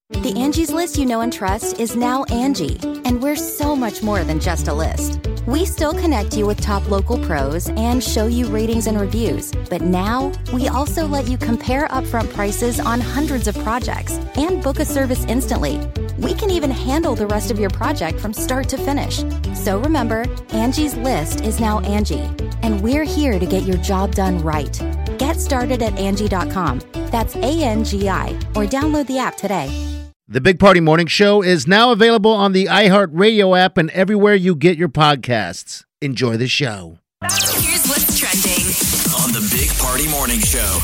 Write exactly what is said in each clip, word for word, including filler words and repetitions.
The Angie's List you know and trust is now Angie, and we're so much more than just a list. We still connect you with top local pros and show you ratings and reviews, but now we also let you compare upfront prices on hundreds of projects and book a service instantly. We can even handle the rest of your project from start to finish. So remember, Angie's List is now Angie, and we're here to get your job done right. Get started at Angie dot com. That's A N G I, or download the app today. The Big Party Morning Show is now available on the iHeartRadio app and everywhere you get your podcasts. Enjoy the show. Here's what's trending on the Big Party Morning Show.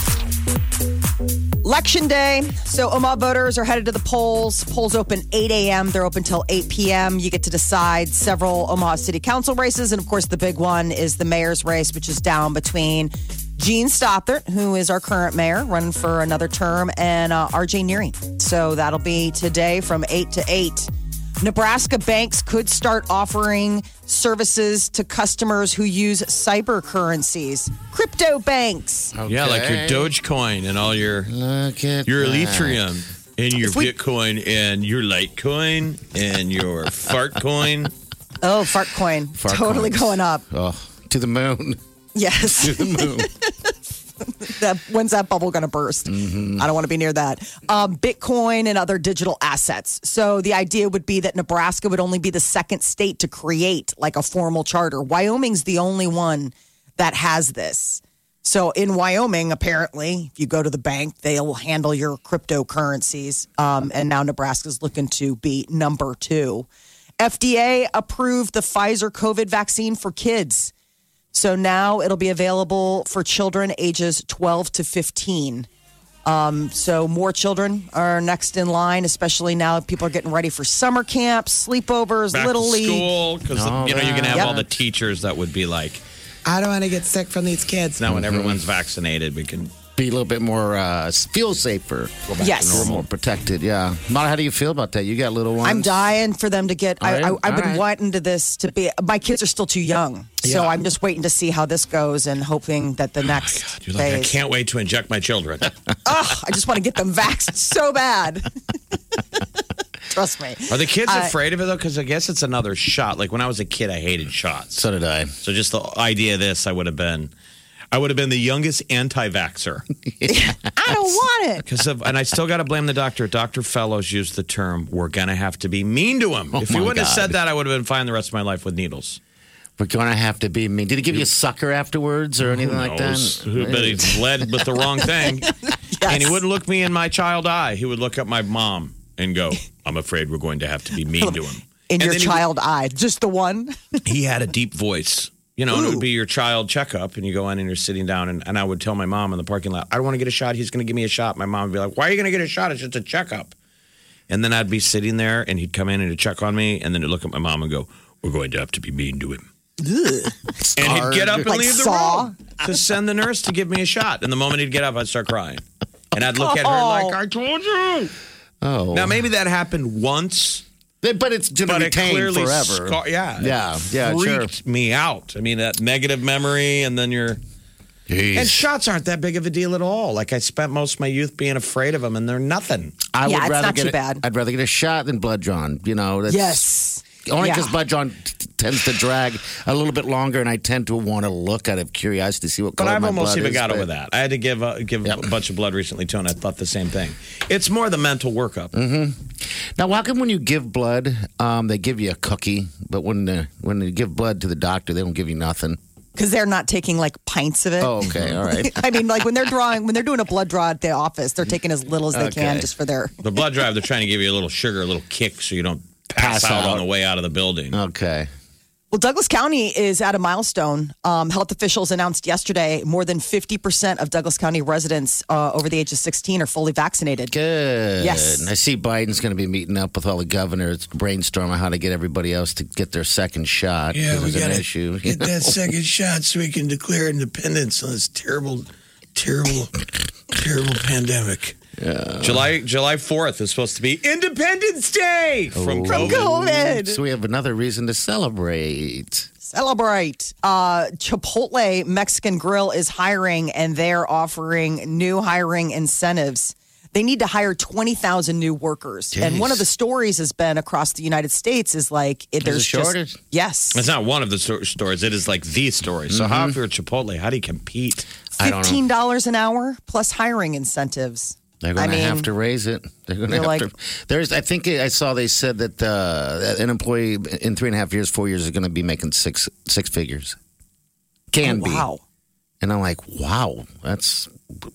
Election day. So Omaha voters are headed to the polls. Polls open eight a.m. They're open till eight p.m. You get to decide several Omaha City Council races. And, of course, the big one is the mayor's race, which is down between Gene Stothert, who is our current mayor, running for another term, and uh, R J Neary. So that'll be today from eight to eight. Nebraska banks could start offering services to customers who use cyber currencies. Crypto banks. Okay. Yeah, like your Dogecoin and all your Look at your that. Ethereum and your we- Bitcoin and your Litecoin and your Fartcoin. Oh, Fartcoin. Fart totally coins. going up. Oh, to the moon. Yes. To the moon. that, when's that bubble going to burst? Mm-hmm. I don't want to be near that. Um, Bitcoin and other digital assets. So the idea would be that Nebraska would only be the second state to create like a formal charter. Wyoming's the only one that has this. So in Wyoming, apparently, if you go to the bank, they'll handle your cryptocurrencies. Um, and now Nebraska's looking to be number two. F D A approved the Pfizer COVID vaccine for kids. So now it'll be available for children ages twelve to fifteen. Um, so more children are next in line, especially now people are getting ready for summer camps, sleepovers, Back Little to League. school, because Oh, you know you're going to have Yep. all the teachers that would be like, I don't want to get sick from these kids. Now, when Mm-hmm. everyone's vaccinated, we can. Be a little bit more, uh, feel safer. Go back Yes. to normal. More protected, yeah. Mara, how do you feel about that? You got little ones? I'm dying for them to get. I, I, All right, I've been all right. wanting to this to be. My kids are still too young, so Yeah. I'm just waiting to see how this goes and hoping that the next You're like, I phase. can't wait to inject my children. Ugh, I just want to get them vaxxed so bad. Trust me. Are the kids Uh, afraid of it, though? Because I guess it's another shot. Like when I was a kid, I hated shots. So did I. So just the idea of this, I would have been, I would have been the youngest anti-vaxxer. I don't want it. Because of, and I still got to blame the doctor. Doctor Fellows used the term, we're going to have to be mean to him. Oh, if he my wouldn't have God. said that, I would have been fine the rest of my life with needles. We're going to have to be mean. Did he give you a sucker afterwards or anything like knows? that? Who- But he led with the wrong thing. And he wouldn't look me in my child eye. He would look at my mom and go, I'm afraid we're going to have to be mean to him. In And your then he- child eye, just the one. He had a deep voice. You know, and it would be your child checkup, and you go in and you're sitting down, and, and I would tell my mom in the parking lot, I don't want to get a shot. He's going to give me a shot. My mom would be like, why are you going to get a shot? It's just a checkup. And then I'd be sitting there, and he'd come in and he'd check on me, and then he'd look at my mom and go, we're going to have to be mean to him. And he'd get up and Like leave the Saw? room to send the nurse to give me a shot. And the moment he'd get up, I'd start crying. And I'd look at her like, I told you. Oh. Now, maybe that happened once. But it's going to But it retain clearly forever. scar- yeah. Yeah, yeah, freaked sure. me out. I mean, that negative memory, and then you're. Jeez. And shots aren't that big of a deal at all. Like, I spent most of my youth being afraid of them, and they're nothing. I Yeah, would it's rather not get too a- bad. I'd rather get a shot than blood drawn. You know, that's, Yes. Only Yeah. because blood drawn t- tends to drag a little bit longer, and I tend to want to look out of curiosity to see what But color I've my almost blood even is, got but- over that. I had to give a, give Yep. a bunch of blood recently, too, and I thought the same thing. It's more the mental workup. Mm-hmm. Now, how come when you give blood, um, they give you a cookie, but when uh, when you give blood to the doctor, they don't give you nothing? Because they're not taking like pints of it. Oh, okay, all right. I mean, like when they're drawing, when they're doing a blood draw at the office, they're taking as little as they can Okay. just for their. The blood drive, they're trying to give you a little sugar, a little kick, so you don't pass, Pass out, out. on the way out of the building. Okay. Well, Douglas County is at a milestone. Um, health officials announced yesterday more than fifty percent of Douglas County residents uh, over the age of sixteen are fully vaccinated. Good. Yes. I see Biden's going to be meeting up with all the governors, brainstorming how to get everybody else to get their second shot. Yeah, 'cause we there's an gotta issue. get that second shot so we can declare independence on this terrible, terrible, terrible pandemic. Yeah. July July fourth is supposed to be Independence Day from From COVID. COVID. So we have another reason to celebrate. Celebrate. Uh, Chipotle Mexican Grill is hiring, and they're offering new hiring incentives. They need to hire twenty thousand new workers. Jeez. And one of the stories has been across the United States is like, it, there's a shortage? just, yes. It's not one of the sto- stories. It is like the story. So how if you're Chipotle, how do you compete? I don't know. fifteen dollars an hour plus hiring incentives. They're going to I mean, have to raise it. They're going to have like- to. There's, I think I saw they said that uh, an employee in three and a half years, four years, is going to be making six six figures. Can Oh, be. wow. And I'm like, wow, that's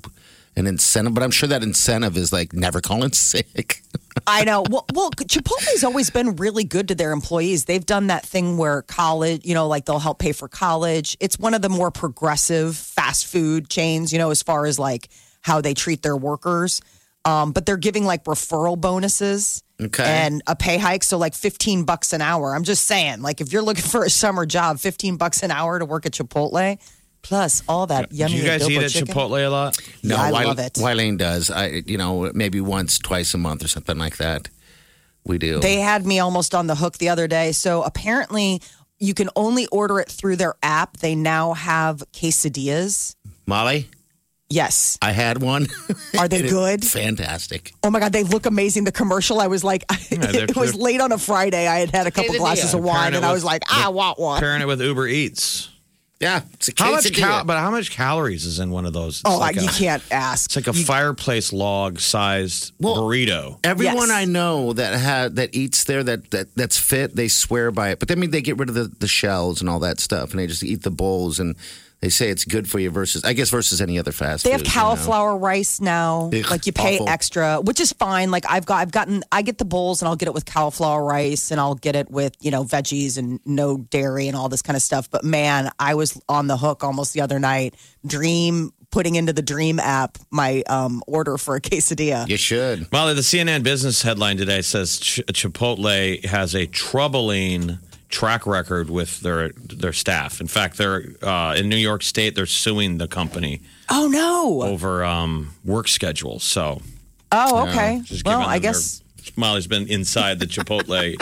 an incentive. But I'm sure that incentive is like never call in sick. I know. Well, well, Chipotle's always been really good to their employees. They've done that thing where college, you know, like they'll help pay for college. It's one of the more progressive fast food chains, you know, as far as like how they treat their workers. Um, but they're giving like referral bonuses Okay. and a pay hike. So like fifteen bucks an hour. I'm just saying, like if you're looking for a summer job, fifteen bucks an hour to work at Chipotle, plus all that yummy Do you guys adobo eat at chicken. Chipotle a lot? No, Yeah, I Wyle- love it. Wylene does. I, you know, maybe once, twice a month or something like that. We do. They had me almost on the hook the other day. So apparently, you can only order it through their app. They now have quesadillas. Molly, Yes. I had one. Are they good? Fantastic. Oh my God, they look amazing. The commercial, I was like, they're- it was they're- late on a Friday. I had had a couple Quesadilla. glasses of wine, Pairing it and I was with- like, I want one. Pairing it with Uber Eats. Yeah, it's a How much quesadilla. cal- but how much calories is in one of those? It's Oh, like I, a, you can't ask. It's like a You- fireplace log sized Well, burrito. Everyone Yes. I know that had that eats there that, that that's fit, they swear by it. But I mean, they get rid of the, the shells and all that stuff, and they just eat the bowls, and they say it's good for you versus, I guess, versus any other fast They food. have you know? cauliflower rice now. Ugh, like you pay awful. extra, which is fine. Like I've got, I've gotten, I get the bowls and I'll get it with cauliflower rice and I'll get it with you know veggies and no dairy and all this kind of stuff. But man, I was on the hook almost the other night. Dream putting into the Dream app my um, order for a quesadilla. You should. Molly, the C N N business headline today says Ch- Chipotle has a troubling track record with their their staff. In fact, they're uh, in New York State. They're suing the company Oh no! over um, work schedules. So, Oh okay. just Well, giving I them their- guess. Molly's been inside the Chipotle.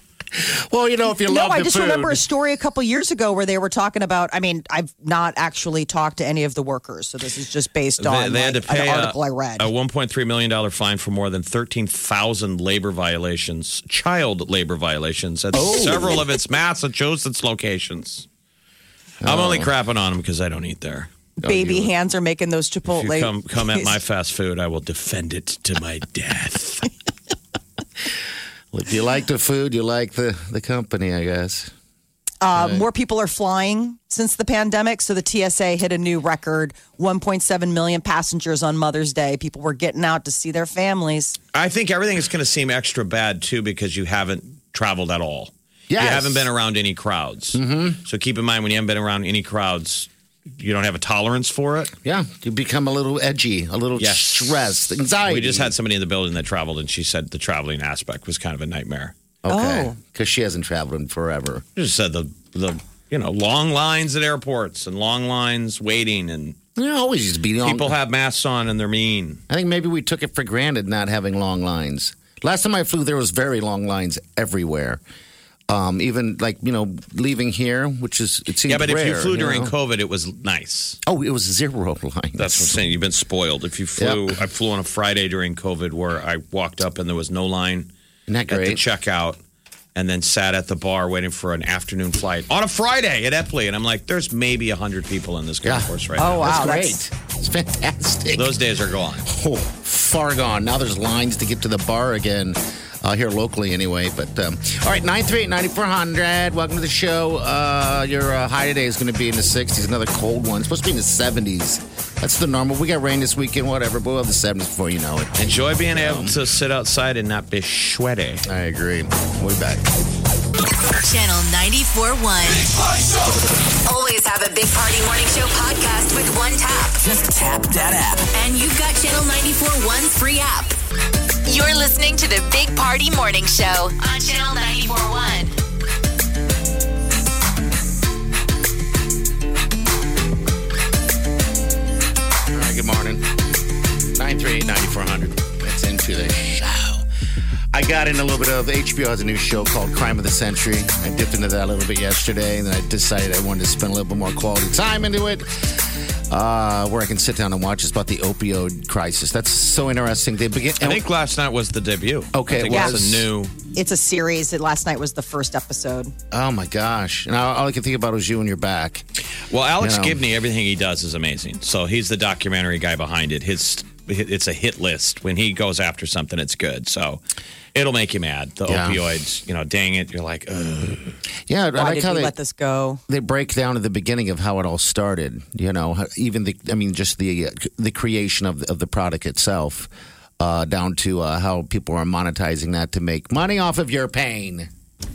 Well, you know, if you No, love I the just food, remember a story a couple years ago where they were talking about. I mean, I've not actually talked to any of the workers, so this is just based They, on they had to like, pay an a, article I read. a one point three million dollars fine for more than thirteen thousand labor violations, child labor violations at Oh. several of its Massachusetts locations. I'm only crapping on them because I don't eat there. Baby you- hands are making those Chipotle. If you come, come at my fast food, I will defend it to my death. if you like the food, you like the, the company, I guess. Uh, more people are flying since the pandemic. So the T S A hit a new record one point seven million passengers on Mother's Day. People were getting out to see their families. I think everything is going to seem extra bad, too, because you haven't traveled at all. Yes. You haven't been around any crowds. Mm-hmm. So keep in mind, when you haven't been around any crowds, you don't have a tolerance for it. Yeah, you become a little edgy, a little Yes. stressed, anxiety. We just had somebody in the building that traveled, and she said the traveling aspect was kind of a nightmare. Okay, Oh. because she hasn't traveled in forever. She just said the, the you know, long lines at airports and long lines waiting, and You always used to be long. people have masks on and they're mean. I think maybe we took it for granted not having long lines. Last time I flew, there was very long lines everywhere. Um, even like you know, leaving here, which is it seems Yeah, but if you rare, flew during know? COVID, it was nice. oh, it was zero lines. That's what I'm saying. You've been spoiled. If you flew, Yep. I flew on a Friday during COVID where I walked up and there was no line Isn't that at the great? checkout, and then sat at the bar waiting for an afternoon flight on a Friday at Epley. And I'm like, there's maybe one hundred people in this golf Yeah. course right Oh, now. wow. That's great. It's fantastic. Those days are gone. Oh, far gone. Now there's lines to get to the bar again. Uh, here locally, anyway. But um, all right, nine three eight, nine four hundred. Welcome to the show. Uh, your uh, high today is going to be in the sixties. Another cold one. It's supposed to be in the seventies. That's the normal. We got rain this weekend, whatever. But we'll have the seventies before you know it. Enjoy being able to sit outside and not be sweaty. I agree. We'll be back. Channel ninety-four point one. Always have a Big Party Morning Show podcast with one tap. Just tap that app. And you've got Channel ninety-four point one's free app. You're listening to the Big Party Morning Show on Channel ninety-four point one. All right, good morning. nine three eight, nine four hundred. That's into the show. I got in a little bit of H B O has a new show called Crime of the Century. I dipped into that a little bit yesterday, and then I decided I wanted to spend a little bit more quality time into it. uh, where I can sit down and watch. It's about the opioid crisis. That's so interesting. They begin. I think last night was the debut. Okay, I think it it's was. a new. It's a series. It, last night was the first episode. Oh my gosh! And all, all I can think about was you and your back. Well, Alex You know. Gibney, everything he does is amazing. So he's the documentary guy behind it. His it's a hit list. When he goes after something, it's good. So it'll make you mad. The Yeah. opioids, you know, dang it, you're like, ugh. Yeah, I Why like did how we they let this go? they break down at the beginning of how it all started. You know, how- even the I mean, just the uh, the creation of the, of the product itself, uh, down to uh, how people are monetizing that to make money off of your pain.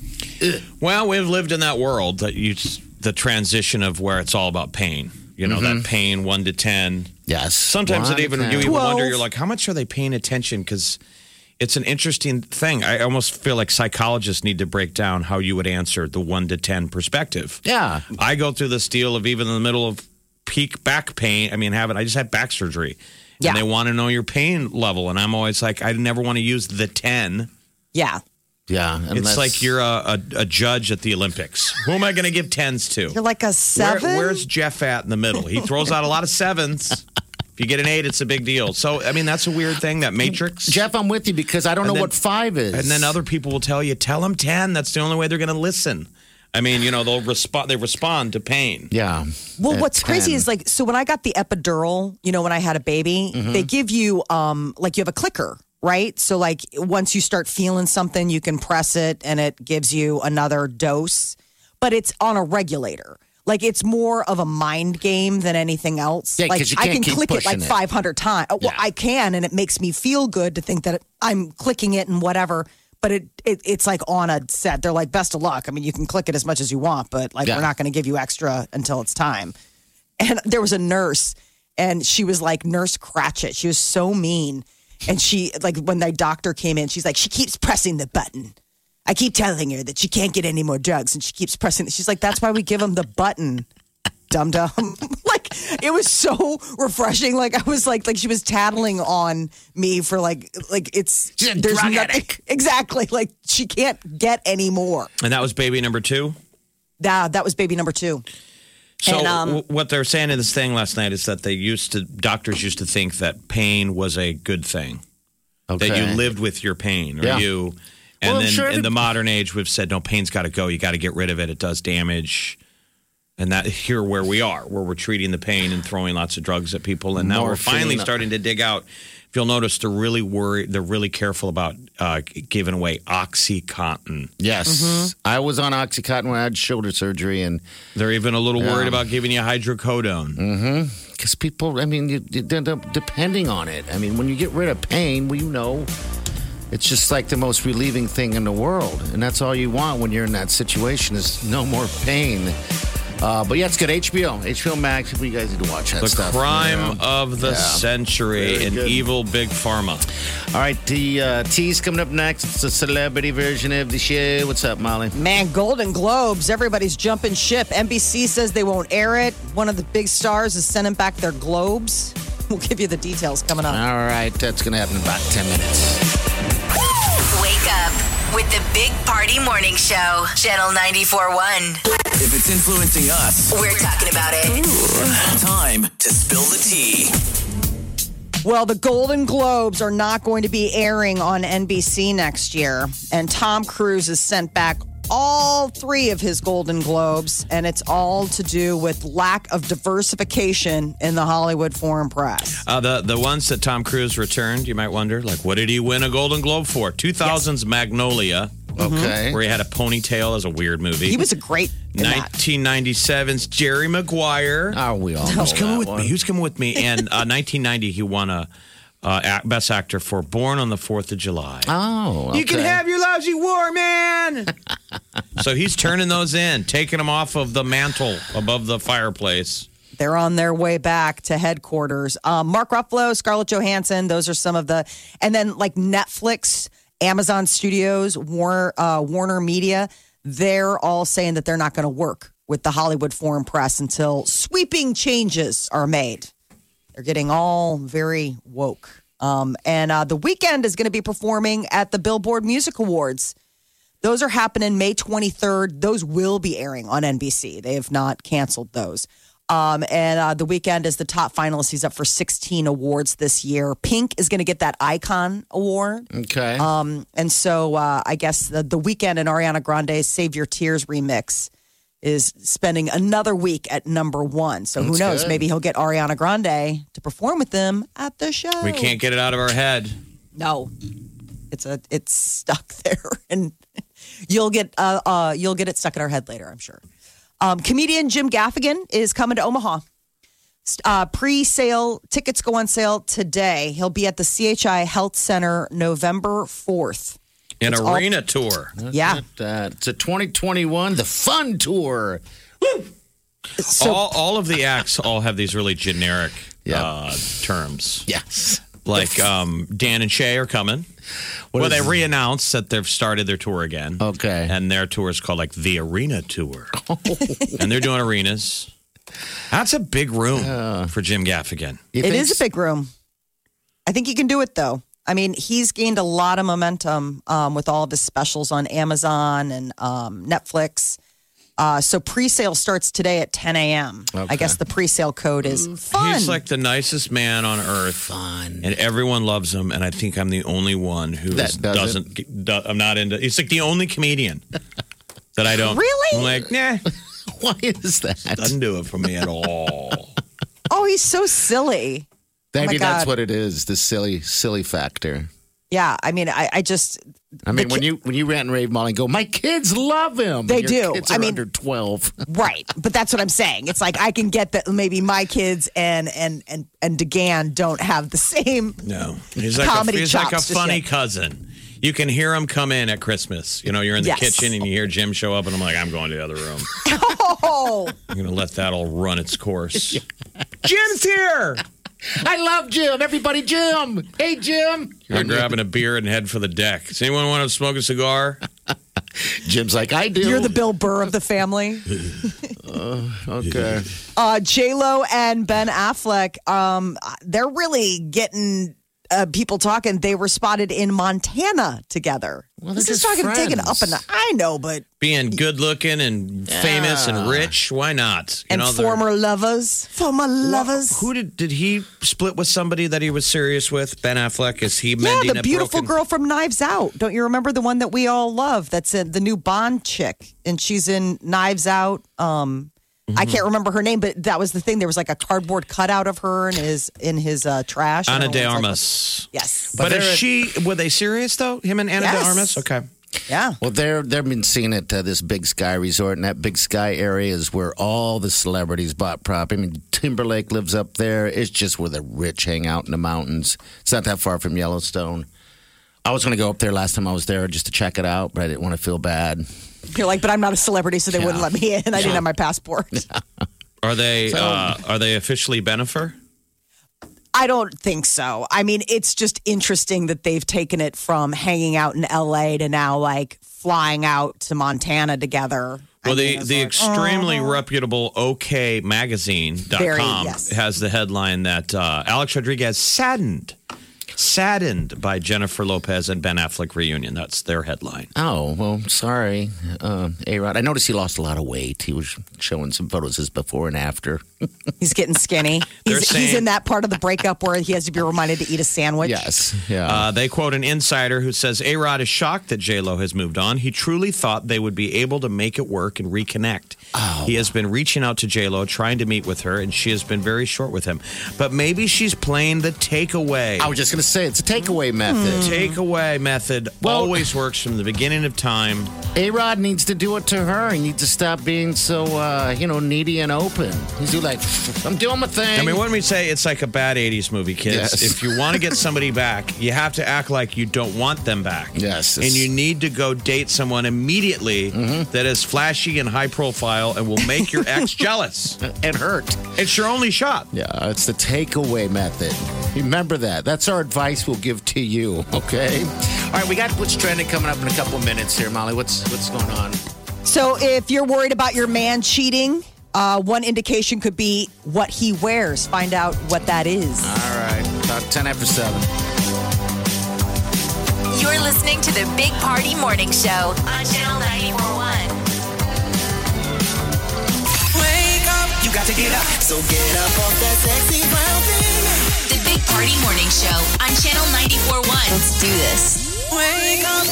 Well, we've lived in that world that you the transition of where it's all about pain. You know, that pain one to ten. Yes. Sometimes One it even to you ten. even wonder. Twelve. You're like, how much are they paying attention? Because it's an interesting thing. I almost feel like psychologists need to break down how you would answer the one to ten perspective. Yeah. I go through this deal of even in the middle of peak back pain. I mean, having I just had back surgery, Yeah. and they want to know your pain level, and I'm always like, I never want to use the ten. Yeah. Yeah. and It's that's- like you're a, a, a judge at the Olympics. Who am I going to give tens to? You're like a Where, seven? where's Jeff at in the middle? He throws out a lot of sevens. If you get an eight, it's a big deal. So, I mean, that's a weird thing, that matrix. Jeff, I'm with you because I don't know then- what five is. And then other people will tell you, tell them ten. That's the only way they're going to listen. I mean, you know, they'll respond. They respond to pain. Yeah. Well, At what's crazy ten. is like, so when I got the epidural, you know, when I had a baby, Mm-hmm. they give you, um, like, you have a clicker, right? So, like, once you start feeling something, you can press it and it gives you another dose, but it's on a regulator. Like, it's more of a mind game than anything else. Yeah, like, 'cause you I can't can keep click it like pushing it. five hundred times. Well, Yeah. I can, and it makes me feel good to think that I'm clicking it and whatever. But it, it it's like on a set. They're like, best of luck. I mean, you can click it as much as you want, but like, Yeah. we're not going to give you extra until it's time. And there was a nurse, and she was like Nurse Cratchit. She was so mean. And she, like, when the doctor came in, she's like, she keeps pressing the button. I keep telling her that she can't get any more drugs, and she keeps pressing. She's like, that's why we give them the button, dum dum. Like, it was so refreshing. Like, I was like, like she was tattling on me for like, like it's She's a there's drug nothing- addict. exactly. Like, she can't get any more. And that was baby number two. That that was baby number two. So And, um, w- what they're saying in this thing last night is that they used to doctors used to think that pain was a good thing. Okay. That you lived with your pain, or Yeah. you. And Well, I'm then sure in every- the modern age, we've said no, pain's got to go. You got to get rid of it. It does damage. And that here where we are, where we're treating the pain and throwing lots of drugs at people, and now we're Morphine. finally starting to dig out. If you'll notice, they're really worried. They're really careful about uh, giving away OxyContin. Yes. Mm-hmm. I was on Oxycontin when I had shoulder surgery, and They're even a little Yeah. worried about giving you hydrocodone. because people, I mean, you, you end up depending on it. I mean, when you get rid of pain, well, you know, it's just like the most relieving thing in the world. And that's all you want when you're in that situation is no more pain. Uh, but yeah, it's good. H B O. H B O Max, you guys need to watch that The stuff. crime you know? of the Yeah. century, Very an good. evil big pharma. All right, the uh, tea's coming up next. It's the celebrity version of the show. What's up, Molly? Man, Golden Globes, everybody's jumping ship. N B C says they won't air it. One of the big stars is sending back their globes. We'll give you the details coming up. All right, that's going to happen in about ten minutes. Wake up with the Big Party Morning Show, Channel ninety-four point one. If it's influencing us, We're talking about it. time to spill the tea. Well, the Golden Globes are not going to be airing on N B C next year. And Tom Cruise has sent back all three of his Golden Globes. And it's all to do with lack of diversification in the Hollywood foreign press. Uh, the the ones that Tom Cruise returned, you might wonder, like, what did he win a Golden Globe for? two thousands Magnolia, Okay. where he had a ponytail as a weird movie. He was a great in that. nineteen ninety-seven's Jerry Maguire. Oh, we all know Who's coming that with one. me? Who's coming with me? And uh, nineteen ninety, he won a uh, act, Best Actor for Born on the Fourth of July. Oh, okay. You can have your lousy war, man. So he's turning those in, taking them off of the mantle above the fireplace. They're on their way back to headquarters. Um, Mark Ruffalo, Scarlett Johansson, those are some of the, and then like Netflix, Amazon Studios, Warner, uh, Warner Media, they're all saying that they're not going to work with the Hollywood foreign press until sweeping changes are made. They're getting all very woke. Um, and uh, The Weeknd is going to be performing at the Billboard Music Awards. Those are happening May twenty-third. Those will be airing on N B C. They have not canceled those. Um, and uh, The Weeknd is the top finalist. He's up for sixteen awards this year. Pink is going to get that Icon Award. Okay. Um, and so uh, I guess the, the Weeknd and Ariana Grande's Save Your Tears remix is spending another week at number one. So who That's knows? good. Maybe he'll get Ariana Grande to perform with them at the show. We can't get it out of our head. No, it's a it's stuck there, and you'll get uh, uh you'll get it stuck in our head later, I'm sure. Um, comedian Jim Gaffigan is coming to Omaha. Uh, pre-sale tickets go on sale today. He'll be at the C H I Health Center November fourth. An It's all- arena tour. Yeah. Look at that. It's a twenty twenty-one, the fun tour. So all, all of the acts all have these really generic Yeah. uh, terms. Yes. Like um, Dan and Shay are coming. What well, is- they re-announced that they've started their tour again. Okay. And their tour is called like the Arena Tour. And they're doing arenas. That's a big room for Jim Gaffigan. You it think is a big room. I think he can do it though. I mean, he's gained a lot of momentum um, with all of his specials on Amazon and um, Netflix. Uh, so pre-sale starts today at ten a.m. I Okay. guess the pre-sale code is fun. He's like the nicest man on earth. Fun. And everyone loves him. And I think I'm the only one who That is- doesn't? doesn't. Do, I'm not into. It's like the only comedian that I don't. Really? I'm like, nah, Why is that? doesn't do it for me at all. Oh, he's so silly. Maybe my that's God. what it is, the silly, silly factor. Yeah, I mean, I, I just I mean, The when ki- you when you rant and rave, Molly, and go, my kids love him. They Your do. Kids I are mean- under twelve. right, but that's what I'm saying. It's like I can get that maybe my kids and and and and DeGan don't have the same. No, he's like a, Comedy he's like a chops just funny yet. cousin. You can hear him come in at Christmas. You know, you're in the Yes. kitchen and you hear Jim show up, and I'm like, I'm going to the other room. Oh, I'm going to let that all run its course. Jim's here. I love Jim. Everybody, Jim. Hey, Jim. I'm grabbing a beer and head for the deck. Does anyone want to smoke a cigar? Jim's like, I do. you're the Bill Burr of the family. Okay. Uh, J Lo and Ben Affleck, um, they're really getting uh, people talking. They were spotted in Montana together. Well, this they're is just talking taken up friends. in the. I know, but Being good looking and famous and rich, why not? You and know, they're- former lovers, former lovers. Who did did he split with somebody that he was serious with? Ben Affleck, is he Yeah, mending the a beautiful broken- girl from Knives Out. Don't you remember the one that we all love? That's in, the new Bond chick, and she's in Knives Out. Um, I can't remember her name, but that was the thing. There was like a cardboard cutout of her in his in his uh, trash. Ana And de everyone's like, Armas. yes, But, But is they're- she? Were they serious though? Him and Ana de Yes. Armas. Okay. yeah. Well, they're they've been seen at uh, this Big Sky Resort, and that Big Sky area is where all the celebrities bought property. I mean, Timberlake lives up there. It's just where the rich hang out in the mountains. It's not that far from Yellowstone. I was going to go up there last time I was there just to check it out, but I didn't want to feel bad. You're like, but I'm not a celebrity, so they wouldn't let me in. I didn't have my passport. Are they? So- uh, are they officially Benifer? I don't think so. I mean, it's just interesting that they've taken it from hanging out in L A to now like flying out to Montana together. Well, I the mean, it's the like, extremely oh. reputable OK Magazine dot com Very, yes. has the headline that uh, Alex Rodriguez saddened, saddened by Jennifer Lopez and Ben Affleck reunion. That's their headline. Oh, well, sorry, uh, A-Rod. I noticed he lost a lot of weight. He was showing some photos of his before and after. He's getting skinny. They're He's, saying- he's in that part of the breakup where he has to be reminded to eat a sandwich. Yes, yeah. Uh, they quote an insider who says A-Rod is shocked that J-Lo has moved on. He truly thought they would be able to make it work and reconnect. Oh. He has been reaching out to J-Lo, trying to meet with her, and she has been very short with him. But maybe she's playing the takeaway. I was just going to say, it's a takeaway method. Takeaway method Well- always works from the beginning of time. A-Rod needs to do it to her. He needs to stop being so, uh, you know, needy and open. He's do like, I'm doing my thing. I mean, when we say it's like a bad eighties movie, kids, Yes. if you want to get somebody back, you have to act like you don't want them back. Yes. And you need to go date someone immediately that is flashy and high profile and will make your ex jealous. It hurt. It's your only shot. Yeah, it's the takeaway method. Remember that. That's our advice we'll give to you, okay? All right, we got what's trending coming up in a couple of minutes here, Molly. What's what's going on? So if you're worried about your man cheating, uh, one indication could be what he wears. Find out what that is. All right, about ten after seven. You're listening to the Big Party Morning Show on Channel ninety-four point one. Wake up, you got got to get up. So get up off that sexy brown thing. The Big Party Morning Show on Channel ninety-four point one. Let's do this. Wake up.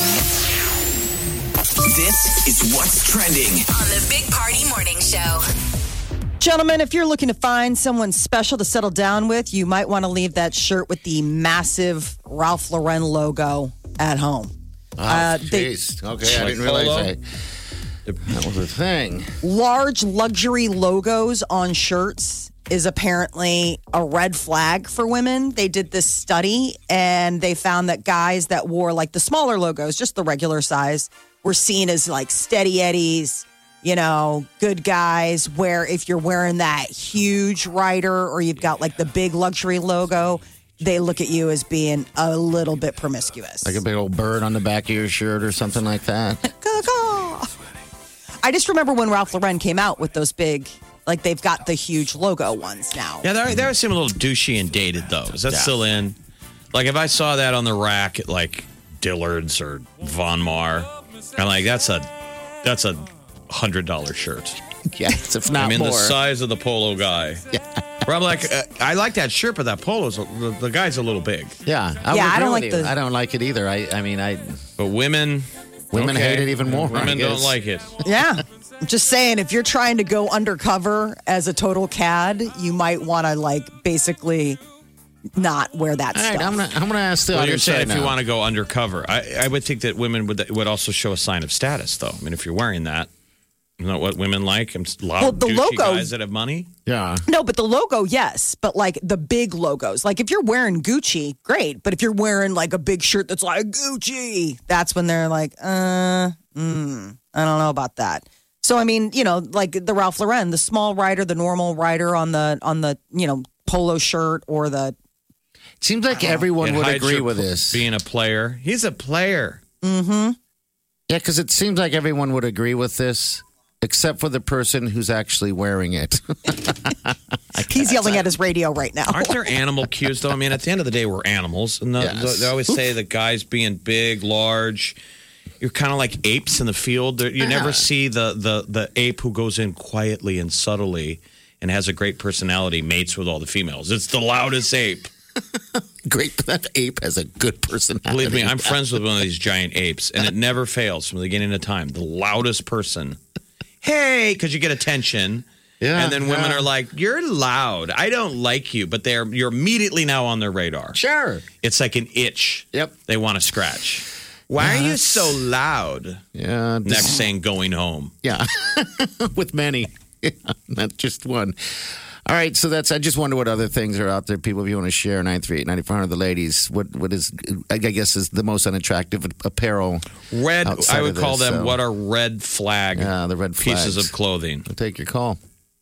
This is what's trending On the Big Party Morning Show. Gentlemen, if you're looking to find someone special to settle down with, you might want to leave that shirt with the massive Ralph Lauren logo at home. Oh, Uh, they- jeez. Okay, I Like didn't realize polo? that. That was a thing. Large luxury logos on shirts is apparently a red flag for women. They did this study and they found that guys that wore like the smaller logos, just the regular size, were seen as like steady eddies, you know, good guys. Where if you're wearing that huge rider or you've got like the big luxury logo, they look at you as being a little bit promiscuous. Like a big old bird on the back of your shirt or something like that. Caw-caw. I just remember when Ralph Lauren came out with those big, like they've got the huge logo ones now. Yeah, there, there seem a little douchey and dated, though. Is that Yeah. still in? Like, if I saw that on the rack at, like, Dillard's or Von Mar, I'm like, that's a that's a one hundred dollars shirt. Yes, if not I mean, more. the size of the polo guy. Where I'm like, uh, I like that shirt, but that polo's, a- the, the guy's a little big. yeah, I, Yeah, would I don't agree like with you. the- I don't like it either. I, I mean, I But women... Women okay. hate it even more, I Women don't guess. like it. Yeah. I'm just saying, if you're trying to go undercover as a total cad, you might want to like basically not wear that all stuff. right. I'm gonna, I'm gonna ask the Well, you're audience saying right if you now. want to go undercover, I, I would think that women would would also show a sign of status, though. I mean, if you're wearing that, isn't that what women like? I'm loud, Well, the douchey logo- guys that have money. Yeah, No, but the logo, yes. But like the big logos, like if you're wearing Gucci, great. But if you're wearing like a big shirt that's like Gucci, that's when they're like, uh, mm, I don't know about that. So I mean, you know, like the Ralph Lauren, the small rider, the normal rider on the on the you know polo shirt or the seems like everyone It would hides agree your with pl- this. Being a player, he's a player. Yeah, because it seems like everyone would agree with this, except for the person who's actually wearing it. he's yelling at his radio right now. Aren't there animal cues, though? I mean, at the end of the day, we're animals. And the, Yes. the- they always say that guys being big, large, you're kind of like apes in the field. There- You never see the, the, the ape who goes in quietly and subtly and has a great personality, mates with all the females. It's the loudest ape. Great, that ape has a good personality. Believe me, I'm friends with one of these giant apes, and it never fails from the beginning of time. The loudest person. Hey, because you get attention. Yeah, and then women yeah. are like, "You're loud. I don't like you," but they're you're immediately now on their radar. Sure. It's like an itch. Yep. They want to scratch. Why are you so loud? Yeah. this- Next saying going home. Yeah, with many, yeah, not just one. All right, so that's. I just wonder what other things are out there. People, if you want to share nine three eight ninety four hundred, the ladies. What what is? I guess is the most unattractive apparel. Red. outside I would of call this, them so- what are red flag Yeah, the red pieces flags. of clothing. I'll take your call.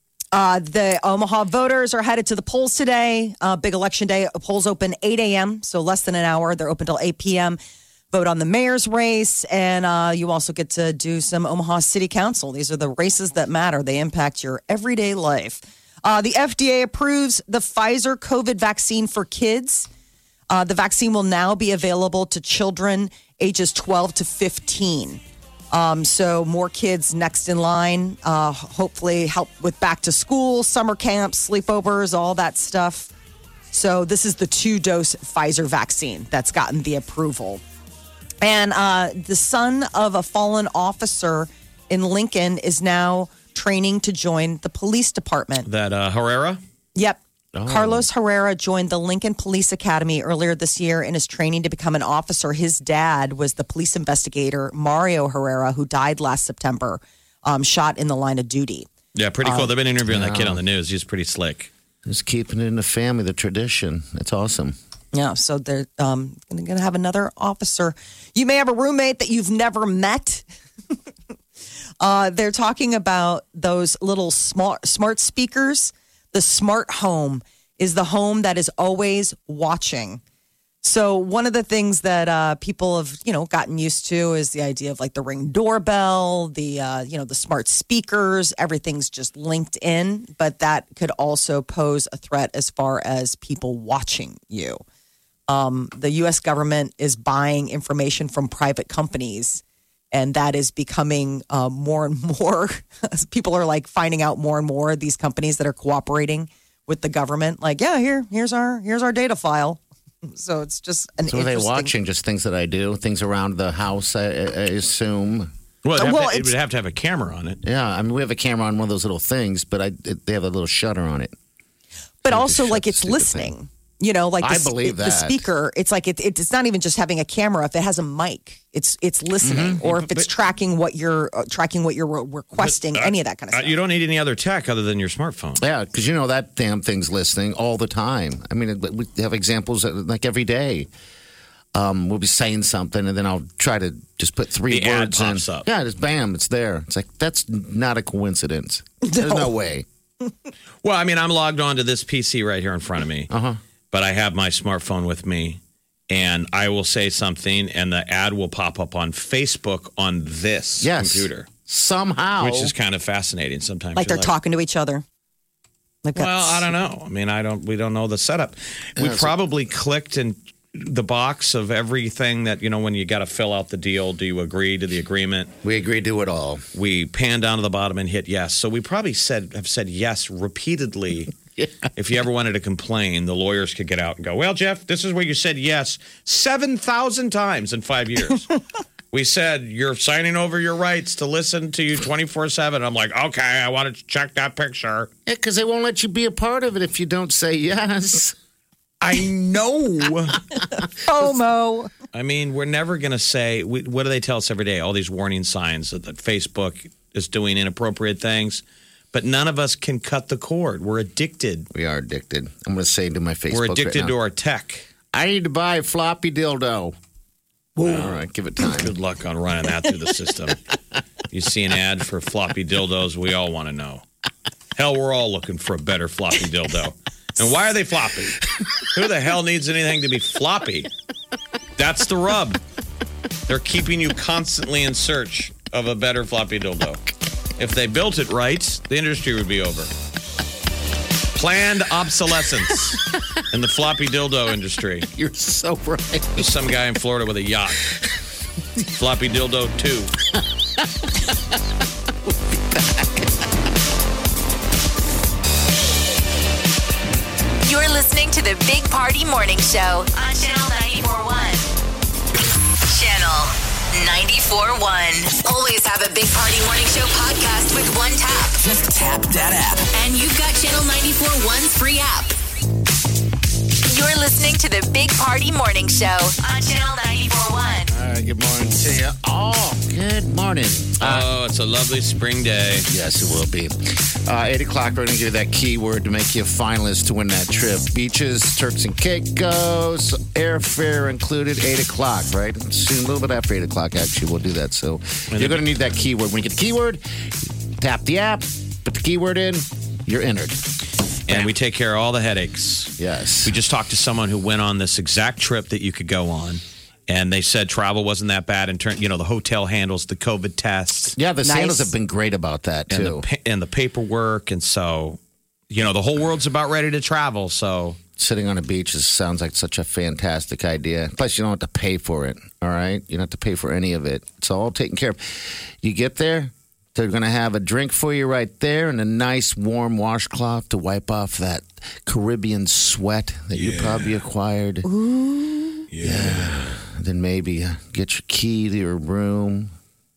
Uh, the Omaha voters are headed to the polls today. Uh, big election day. Polls open eight a.m., so less than an hour. They're open till eight p.m. Vote on the mayor's race, and uh, you also get to do some Omaha City Council. These are the races that matter. They impact your everyday life. Uh, the F D A approves the Pfizer COVID vaccine for kids. Uh, the vaccine will now be available to children ages twelve to fifteen. Um, so more kids next in line, uh, hopefully help with back to school, summer camps, sleepovers, all that stuff. So this is the two-dose Pfizer vaccine that's gotten the approval. And uh, the son of a fallen officer in Lincoln is now training to join the police department. That uh, Herrera? Yep. Carlos Herrera joined the Lincoln Police Academy earlier this year and is training to become an officer. His dad was the police investigator, Mario Herrera, who died last September, um, shot in the line of duty. Yeah, pretty cool. They've been interviewing that kid on the news. He's pretty slick. Just keeping it in the family, the tradition. That's awesome. Yeah, so they're um, going to have another officer. You may have a roommate that you've never met. uh, they're talking about those little smart smart speakers. The smart home is the home that is always watching. So one of the things that uh, people have, you know, gotten used to is the idea of like the Ring doorbell, the, uh, you know, the smart speakers. Everything's just linked in, but that could also pose a threat as far as people watching you. Um, the U S government is buying information from private companies And that is becoming uh, more and more. People are like finding out more and more these companies that are cooperating with the government. Like, yeah, here, here's our here's our data file. So it's just an. So are they watching just things that I do, things around the house? I, I assume. Well, it'd have Well, to, it it's- would have to have a camera on it. Yeah, I mean we have a camera on one of those little things, but I it, they have a little shutter on it. But So you also, just like shut it's the stupid listening. thing. You know, like the, I believe the that. speaker. It's like it, it's not even just having a camera. If it has a mic, it's it's listening, or if it's tracking what you're uh, tracking what you're re- requesting, But, uh, any of that kind of Uh, stuff. you don't need any other tech other than your smartphone. Yeah, because you know that damn thing's listening all the time. I mean, we have examples that, like every day. Um, we'll be saying something, and then I'll try to just put three The ad words in. pops up. Yeah, just bam, it's there. It's like that's not a coincidence. There's no way. Well, I mean, I'm logged on to this P C right here in front of me, Uh-huh. but I have my smartphone with me, and I will say something, and the ad will pop up on Facebook on this Yes. computer, Somehow, which is kind of fascinating. Sometimes, like you're they're talking to each other. Like Well, that's- I don't know. I mean, I don't. We don't know the setup. We Yeah, so- probably clicked in the box of everything that you know when you got to fill out the deal. Do you agree to the agreement? we agreed to it all. We pan down to the bottom and hit yes. So we probably said have said yes repeatedly. Yeah. If you ever wanted to complain, the lawyers could get out and go, well, Jeff, this is where you said yes seven thousand times in five years. We said, you're signing over your rights to listen to you twenty-four seven. I'm like, okay, I wanted to check that picture. Yeah, because they won't let you be a part of it if you don't say yes. I know. FOMO. I mean, we're never going to say, we, what do they tell us every day? All these warning signs that, that Facebook is doing inappropriate things. But none of us can cut the cord. We're addicted. We are addicted. I'm going to say to my Facebook. We're addicted right to now, our tech. I need to buy a floppy dildo. All right, give it time. Good luck on running that through the system. You see an ad for floppy dildos, we all want to know. Hell, we're all looking for a better floppy dildo. And why are they floppy? Who the hell needs anything to be floppy? That's the rub. They're keeping you constantly in search of a better floppy dildo. If they built it right, the industry would be over. Planned obsolescence in the floppy dildo industry. You're so right. There's some guy in Florida with a yacht. Floppy dildo two. You're listening to the Big Party Morning Show on Channel ninety-four point one. Channel ninety-four point one. Always have a Big Party Morning Show podcast with one tap. Just tap that app. And you've got Channel ninety-four point one's free app. You're listening to the Big Party Morning Show on Channel ninety-four point one. All right, good morning to you. Oh, good morning. Oh, it's a lovely spring day. Yes, it will be. Uh, eight o'clock, we're going to give you that keyword to make you a finalist to win that trip. Beaches, Turks and Caicos, airfare included, eight o'clock, right? Soon, a little bit after eight o'clock, actually, we'll do that. So you're going to need that keyword. When you get the keyword, tap the app, put the keyword in, you're entered. And we take care of all the headaches. Yes. We just talked to someone who went on this exact trip that you could go on. And they said travel wasn't that bad in turn. You know, the hotel handles the COVID tests. Yeah, the Nice. sandals have been great about that, and too. the, pa- and the paperwork. And so, you know, the whole world's about ready to travel. So Sitting on a beach is, sounds like such a fantastic idea. Plus, you don't have to pay for it, all right? You don't have to pay for any of it. It's all taken care of. You get there, they're going to have a drink for you right there and a nice warm washcloth to wipe off that Caribbean sweat that you probably acquired. Ooh. Yeah. Then maybe uh, get your key to your room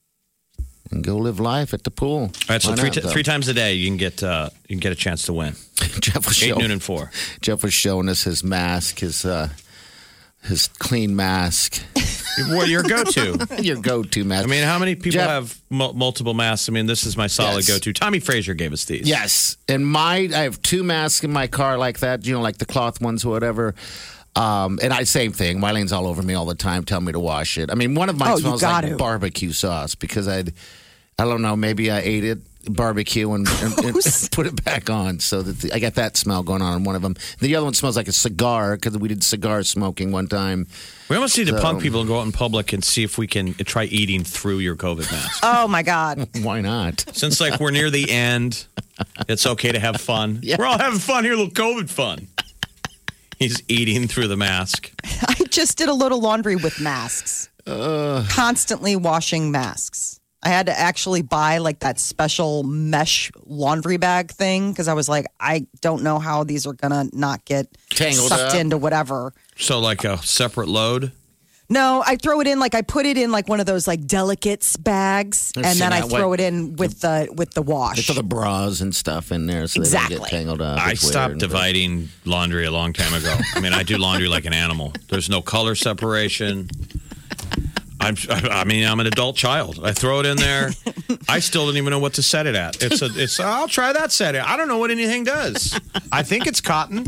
and go live life at the pool. all right, so Why three, not, t- though? three times a day you can get uh, you can get a chance to win. Jeff was Eight, showing, noon, and four. Jeff was showing us his mask, his uh, his clean mask, What your go-to? your go-to mask. I mean, how many people Jeff- have mul- multiple masks? I mean, this is my solid Yes. go-to. Tommy Frazier gave us these. Yes, and my I have two masks in my car like that. You know, like the cloth ones, or whatever. Um, and I same thing. Mylene's all over me all the time, telling me to wash it. I mean, one of mine Oh, you smells got like to. barbecue sauce because I'd I don't know, maybe I ate it barbecue and, and, and put it back on, so that the, I got that smell going on in one of them. The other one smells like a cigar because we did cigar smoking one time. We almost need to So- punk people and go out in public and see if we can try eating through your COVID mask. Oh my God. Why not? Since like we're near the end, it's okay to have fun. Yeah. We're all having fun here, a little COVID fun. He's eating through the mask. I just did a little laundry with masks. Uh, Constantly washing masks. I had to actually buy like that special mesh laundry bag thing because I was like, I don't know how these are going to not get Tangled sucked up. into whatever. So like a separate load? No, I throw it in like I put it in like one of those like delicates bags, I've and seen then I that. throw What- it in with the with the They wash. throw the bras and stuff in there so they don't Exactly. get tangled up. I It's stopped weird. dividing laundry a long time ago. I mean, I do laundry like an animal. There's no color separation. I'm, I mean, I'm an adult child. I throw it in there. I still don't even know what to set it at. It's a, it's. I'll try that setting. I don't know what anything does. I think it's cotton.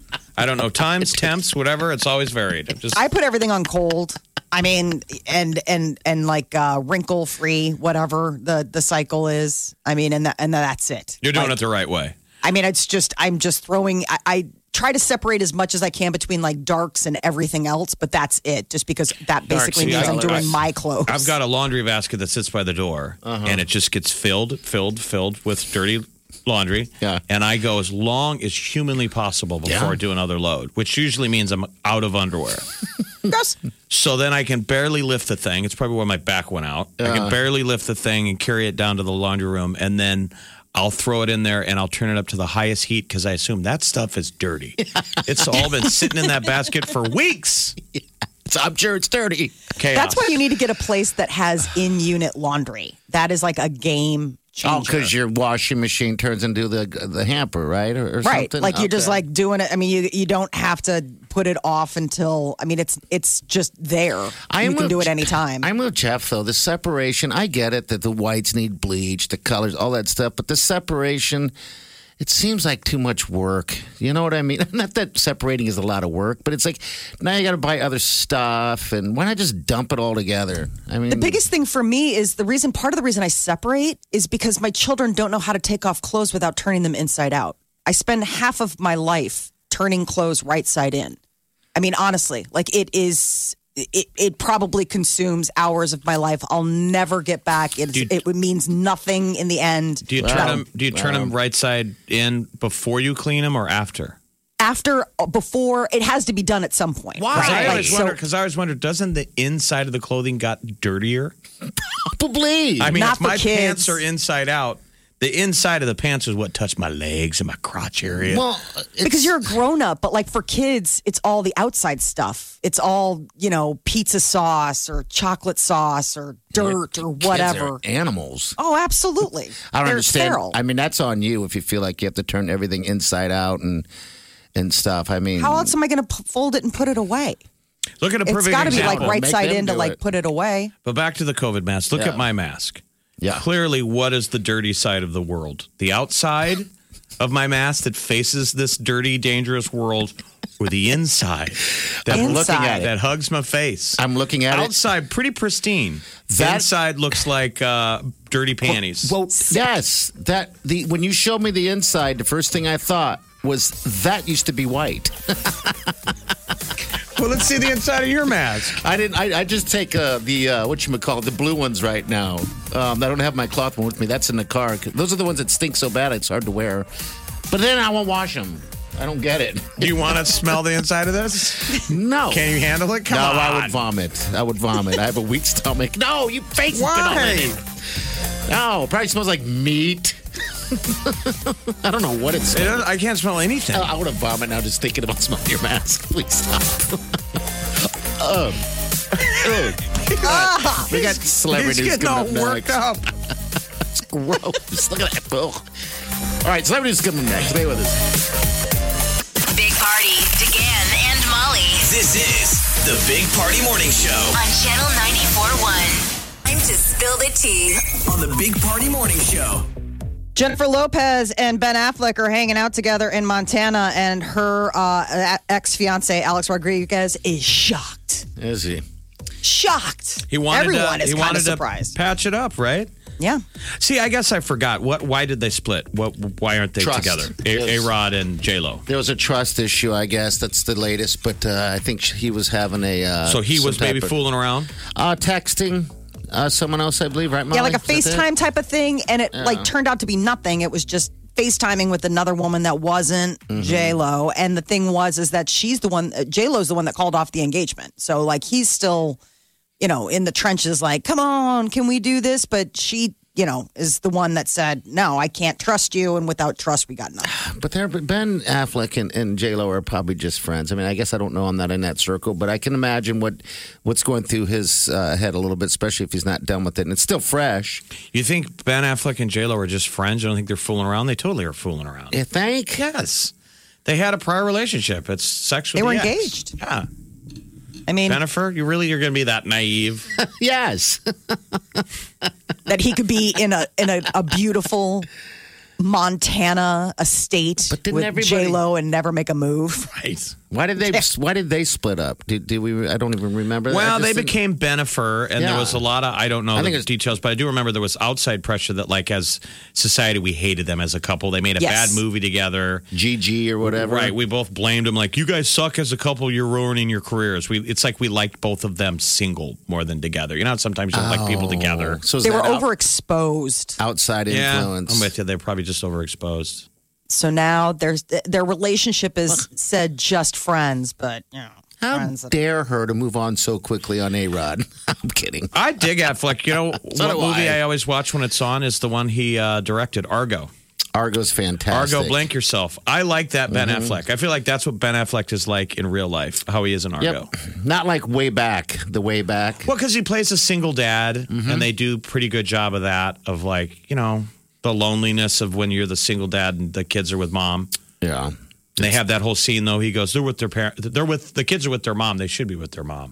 I don't know times, temps, whatever. It's always varied. I'm just. I put everything on cold. I mean, and and and like uh, wrinkle free, whatever the the cycle is. I mean, and that, and that's it. You're doing Like, it the right way. I mean, it's just I'm just throwing. I, I try to separate as much as I can between like darks and everything else, but that's it. Just because that basically Darks, means I'm colors. doing my clothes. I've got a laundry basket that sits by the door, and it just gets filled, filled, filled with dirty laundry. Yeah. And I go as long as humanly possible before Yeah. I do another load, which usually means I'm out of underwear. Yes. So then I can barely lift the thing. It's probably where my back went out. I can barely lift the thing and carry it down to the laundry room, and then I'll throw it in there and I'll turn it up to the highest heat because I assume that stuff is dirty. It's all been sitting in that basket for weeks. So I'm sure it's dirty. Chaos. That's why you need to get a place that has in-unit laundry. That is like a game changer. Oh, because your washing machine turns into the the hamper, right? Or, or Right, something? like you're just Okay. like doing it. I mean, you you don't have to put it off until. I mean, it's it's just there. I you am can with- do it anytime. I'm with Jeff, though. The separation, I get it that the whites need bleach, the colors, all that stuff, but the separation, it seems like too much work. You know what I mean? Not that separating is a lot of work, but it's like now you got to buy other stuff, and why not just dump it all together? I mean, The biggest thing for me is the reason, part of the reason I separate is because my children don't know how to take off clothes without turning them inside out. I spend half of my life turning clothes right side in. I mean, honestly, like it is, it, it probably consumes hours of my life. I'll never get back. It's, Do you- it means nothing in the end. Do you turn Wow. them? Do you turn them right side in before you clean them or after? After, before, it has to be done at some point. Because Right? I Like, always so- wonder. Because I always wonder, doesn't the inside of the clothing got dirtier? probably. I mean, Not if for my kids. pants are inside out, the inside of the pants is what touched my legs and my crotch area. well, it's, because you're a grown up, but like for kids, it's all the outside stuff. It's all, you know, pizza sauce or chocolate sauce or dirt or kids are whatever. animals. Oh, absolutely. I don't They're understand. feral. I mean, that's on you if you feel like you have to turn everything inside out and and stuff. I mean, How else am I going to p- fold it and put it away? Look at a It's perfect got to be like example. right Make side them in to do like it. put it away. But back to the COVID mask. Look Yeah. at my mask. Yeah. Clearly, what is the dirty side of the world? The outside of my mask that faces this dirty, dangerous world, or the inside that, I'm looking at that it. hugs my face? I'm looking at it. Outside, pretty pristine. That- Inside looks like uh, dirty panties. Well, yes, that the when you showed me the inside, the first thing I thought was that used to be white. Well, let's see the inside of your mask. I didn't. I, I just take uh, the uh, what you call it, the blue ones right now. Um, I don't have my cloth one with me. That's in the car. Those are the ones that stink so bad it's hard to wear. But then I won't wash them. I don't get it. Do you want to smell the inside of this? No. Can you handle it? Come no, on. I would vomit. I would vomit. I have a weak stomach. No, you face Why? No, probably smells like meat. I don't know what it It smells. doesn't- I can't smell anything. I would have vomit now just thinking about smelling your mask. Please stop. Ugh. Ugh. We got celebrities He's getting all coming up worked next. up. It's gross. Look at that. Ugh. All right, celebrities coming next. Stay with us. Big Party, DeGan and Molly This is the Big Party Morning Show on Channel ninety-four point one. Time to spill the tea. on the Big Party Morning Show. Jennifer Lopez and Ben Affleck are hanging out together in Montana, and her uh, ex fiance Alex Rodriguez is shocked. Is he? Shocked. He wanted Everyone to, is he kind wanted of surprised. to patch it up, right? Yeah. See, I guess I forgot. What? Why did they split? What? Why aren't they Trust. together? Yes. A Rod and J Lo. There was a trust issue, I guess. That's the latest. But uh, I think he was having a. Uh, So he some was type maybe of- fooling around. Uh, texting uh, someone else, I believe, right, Molly? Yeah, like a Is that it? FaceTime type of thing, and it like turned out to be nothing. It was just FaceTiming with another woman that wasn't Mm-hmm. J Lo, and the thing was is that she's the one. J Lo's the one that called off the engagement. So like he's still you know, in the trenches, like, come on, can we do this? But she, you know, is the one that said, no, I can't trust you. And without trust, we got nothing. But they're, Ben Affleck and, and J-Lo are probably just friends. I mean, I guess I don't know. I'm not in that circle, but I can imagine what what's going through his uh, head a little bit, especially if he's not done with it. And it's still fresh. You think Ben Affleck and J-Lo are just friends? You don't think they're fooling around? They totally are fooling around. You think? Yes. They had a prior relationship. It's sexual. They were yes. engaged. Yeah. I mean, Jennifer, you really you're going to be that naive? Yes. that he could be in a in a, a beautiful Montana estate But didn't with everybody- J Lo and never make a move. Right. Why did they? Why did they split up? Did, did we? I don't even remember. Well, I they just didn't- became Benifer, and Yeah. there was a lot of, I don't know I the think it's- details, but I do remember there was outside pressure that, like, as society, we hated them as a couple. They made a Yes. bad movie together. G G or whatever. Right. We both blamed them, like, you guys suck as a couple. You're ruining your careers. We, it's like we liked both of them single more than together. You know, sometimes you don't like people together. So is They were that out- overexposed. outside Yeah, influence. I'm with you. They're probably just overexposed. So now there's their relationship is said just friends, but you know, How friends that- dare her to move on so quickly on A-Rod? I'm kidding. I dig Affleck. You know, So what do movie I. I always watch when it's on is the one he uh, directed, Argo. Argo's fantastic. Argo, blank yourself. I like that Ben Affleck. I feel like that's what Ben Affleck is like in real life, how he is in Argo. Yep. Not like way back, the way back. Well, because he plays a single dad, and they do a pretty good job of that, of like, you know, the loneliness of when you're the single dad and the kids are with mom. Yeah. And they have that whole scene, though. He goes, they're with their parent. They're with the kids are with their mom. They should be with their mom.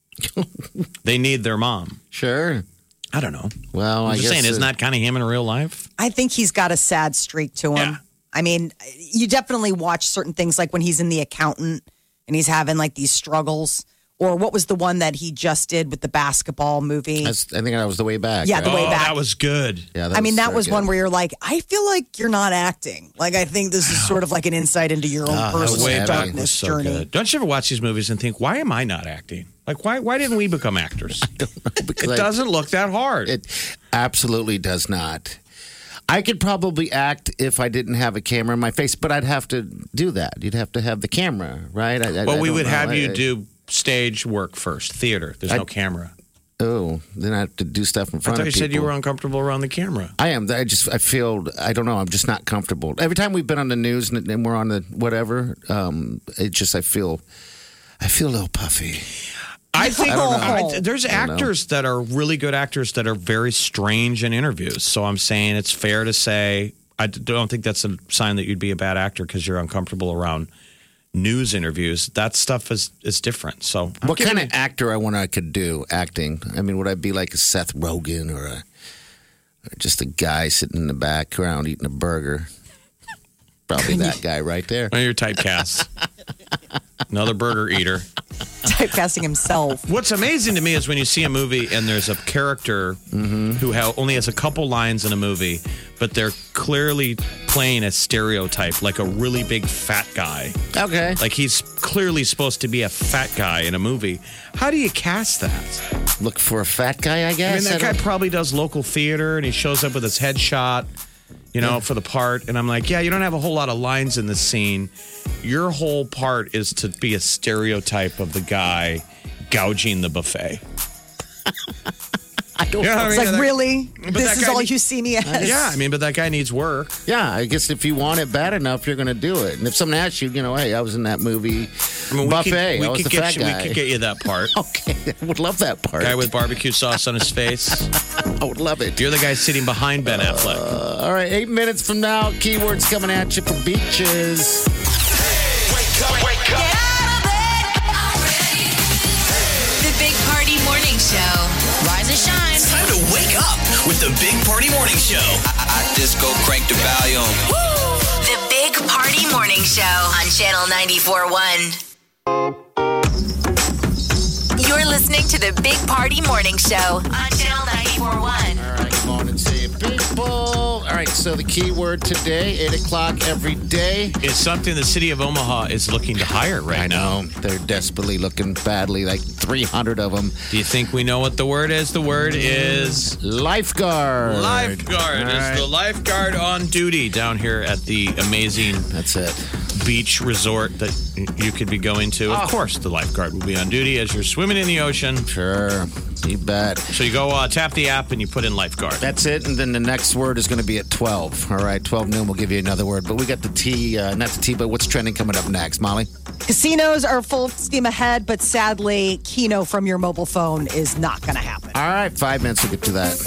They need their mom. Sure. I don't know. Well, I'm I just guess saying, isn't it- that kind of him in real life? I think he's got a sad streak to him. Yeah. I mean, you definitely watch certain things like when he's in The Accountant and he's having like these struggles. Or what was the one that he just did with the basketball movie? That's, I think that was the way back. Yeah, the right? way oh, back. that was good. Yeah, that I mean, that very was good. one where you're like, I feel like you're not acting. Like, I think this is sort of like an insight into your own that was personal Way heavy. back was darkness so journey. good. Don't you ever watch these movies and think, why am I not acting? Like, why why didn't we become actors? Because It I- doesn't look that hard. It absolutely does not. I could probably act if I didn't have a camera in my face, but I'd have to do that. You'd have to have the camera, right? I, I, well, I we don't would know. have I- you I- do stage work first, theater. There's I- no camera. Oh, then I have to do stuff in I front thought of you people. said you were uncomfortable around the camera. I am. I just. I feel. I don't know. I'm just not comfortable. Every time we've been on the news and, and we're on the whatever, um, it just. I feel. I feel a little puffy. I think I don't know. I- there's actors that are really good actors that are very strange in interviews. So I'm saying it's fair to say I d- don't think that's a sign that you'd be a bad actor because you're uncomfortable around news interviews. That stuff is is different. So I'm What kind giving of actor I wonder I could do acting? I mean, would I be like a Seth Rogen or a or just a guy sitting in the background eating a burger? Probably that guy right there. Well, you're typecast. Another burger eater. Typecasting himself. What's amazing to me is when you see a movie and there's a character who ha- only has a couple lines in a movie, but they're clearly playing a stereotype, like a really big fat guy. Okay. Like he's clearly supposed to be a fat guy in a movie. How do you cast that? Look for a fat guy, I I guess. mean, that I guy don't- probably does local theater and he shows up with his headshot, you know, for the part. And I'm like, yeah, you don't have a whole lot of lines in this scene. Your whole part is to be a stereotype of the guy gouging the buffet. I don't You know what I It's mean? like, That- really? But This that is guy all need- you see me as? Yeah, I mean, but that guy needs work. Yeah, I guess if you want it bad enough, you're going to do it. And if someone asks you, you know, hey, I was in that movie I mean, we Buffet. Could, we I was could the get fat you, guy. We could get you that part. Okay, I would love that part. Guy with barbecue sauce on his face. I would love it. You're the guy sitting behind Ben Affleck. Uh, all right, eight minutes from now, keywords coming at you for beaches. Wake up, wake up. The Big Party Morning Show. Rise and shine. It's time to wake up with the Big Party Morning Show. I, I just go crank the volume. The Big Party Morning Show on Channel ninety-four point one. You're listening to the Big Party Morning Show on Channel ninety-four point one. All right, come on and see it, people. All right, so the keyword today, eight o'clock every day. It's something the city of Omaha is looking to hire right I now. know. They're desperately looking badly, like three hundred of them. Do you think we know what the word is? The word is Lifeguard. lifeguard. All Is right. the lifeguard on duty down here at the amazing That's it. beach resort that you could be going to, of course the lifeguard will be on duty as you're swimming in the ocean. Sure. You bet. So you go uh, tap the app and you put in lifeguard. That's it. And then the next word is going to be at twelve. All right. twelve noon, we'll give you another word. But we got the T, uh, not the T, but what's trending coming up next, Molly? Casinos are full steam ahead, but sadly, Keno from your mobile phone is not going to happen. All right. Five minutes. We'll get to that.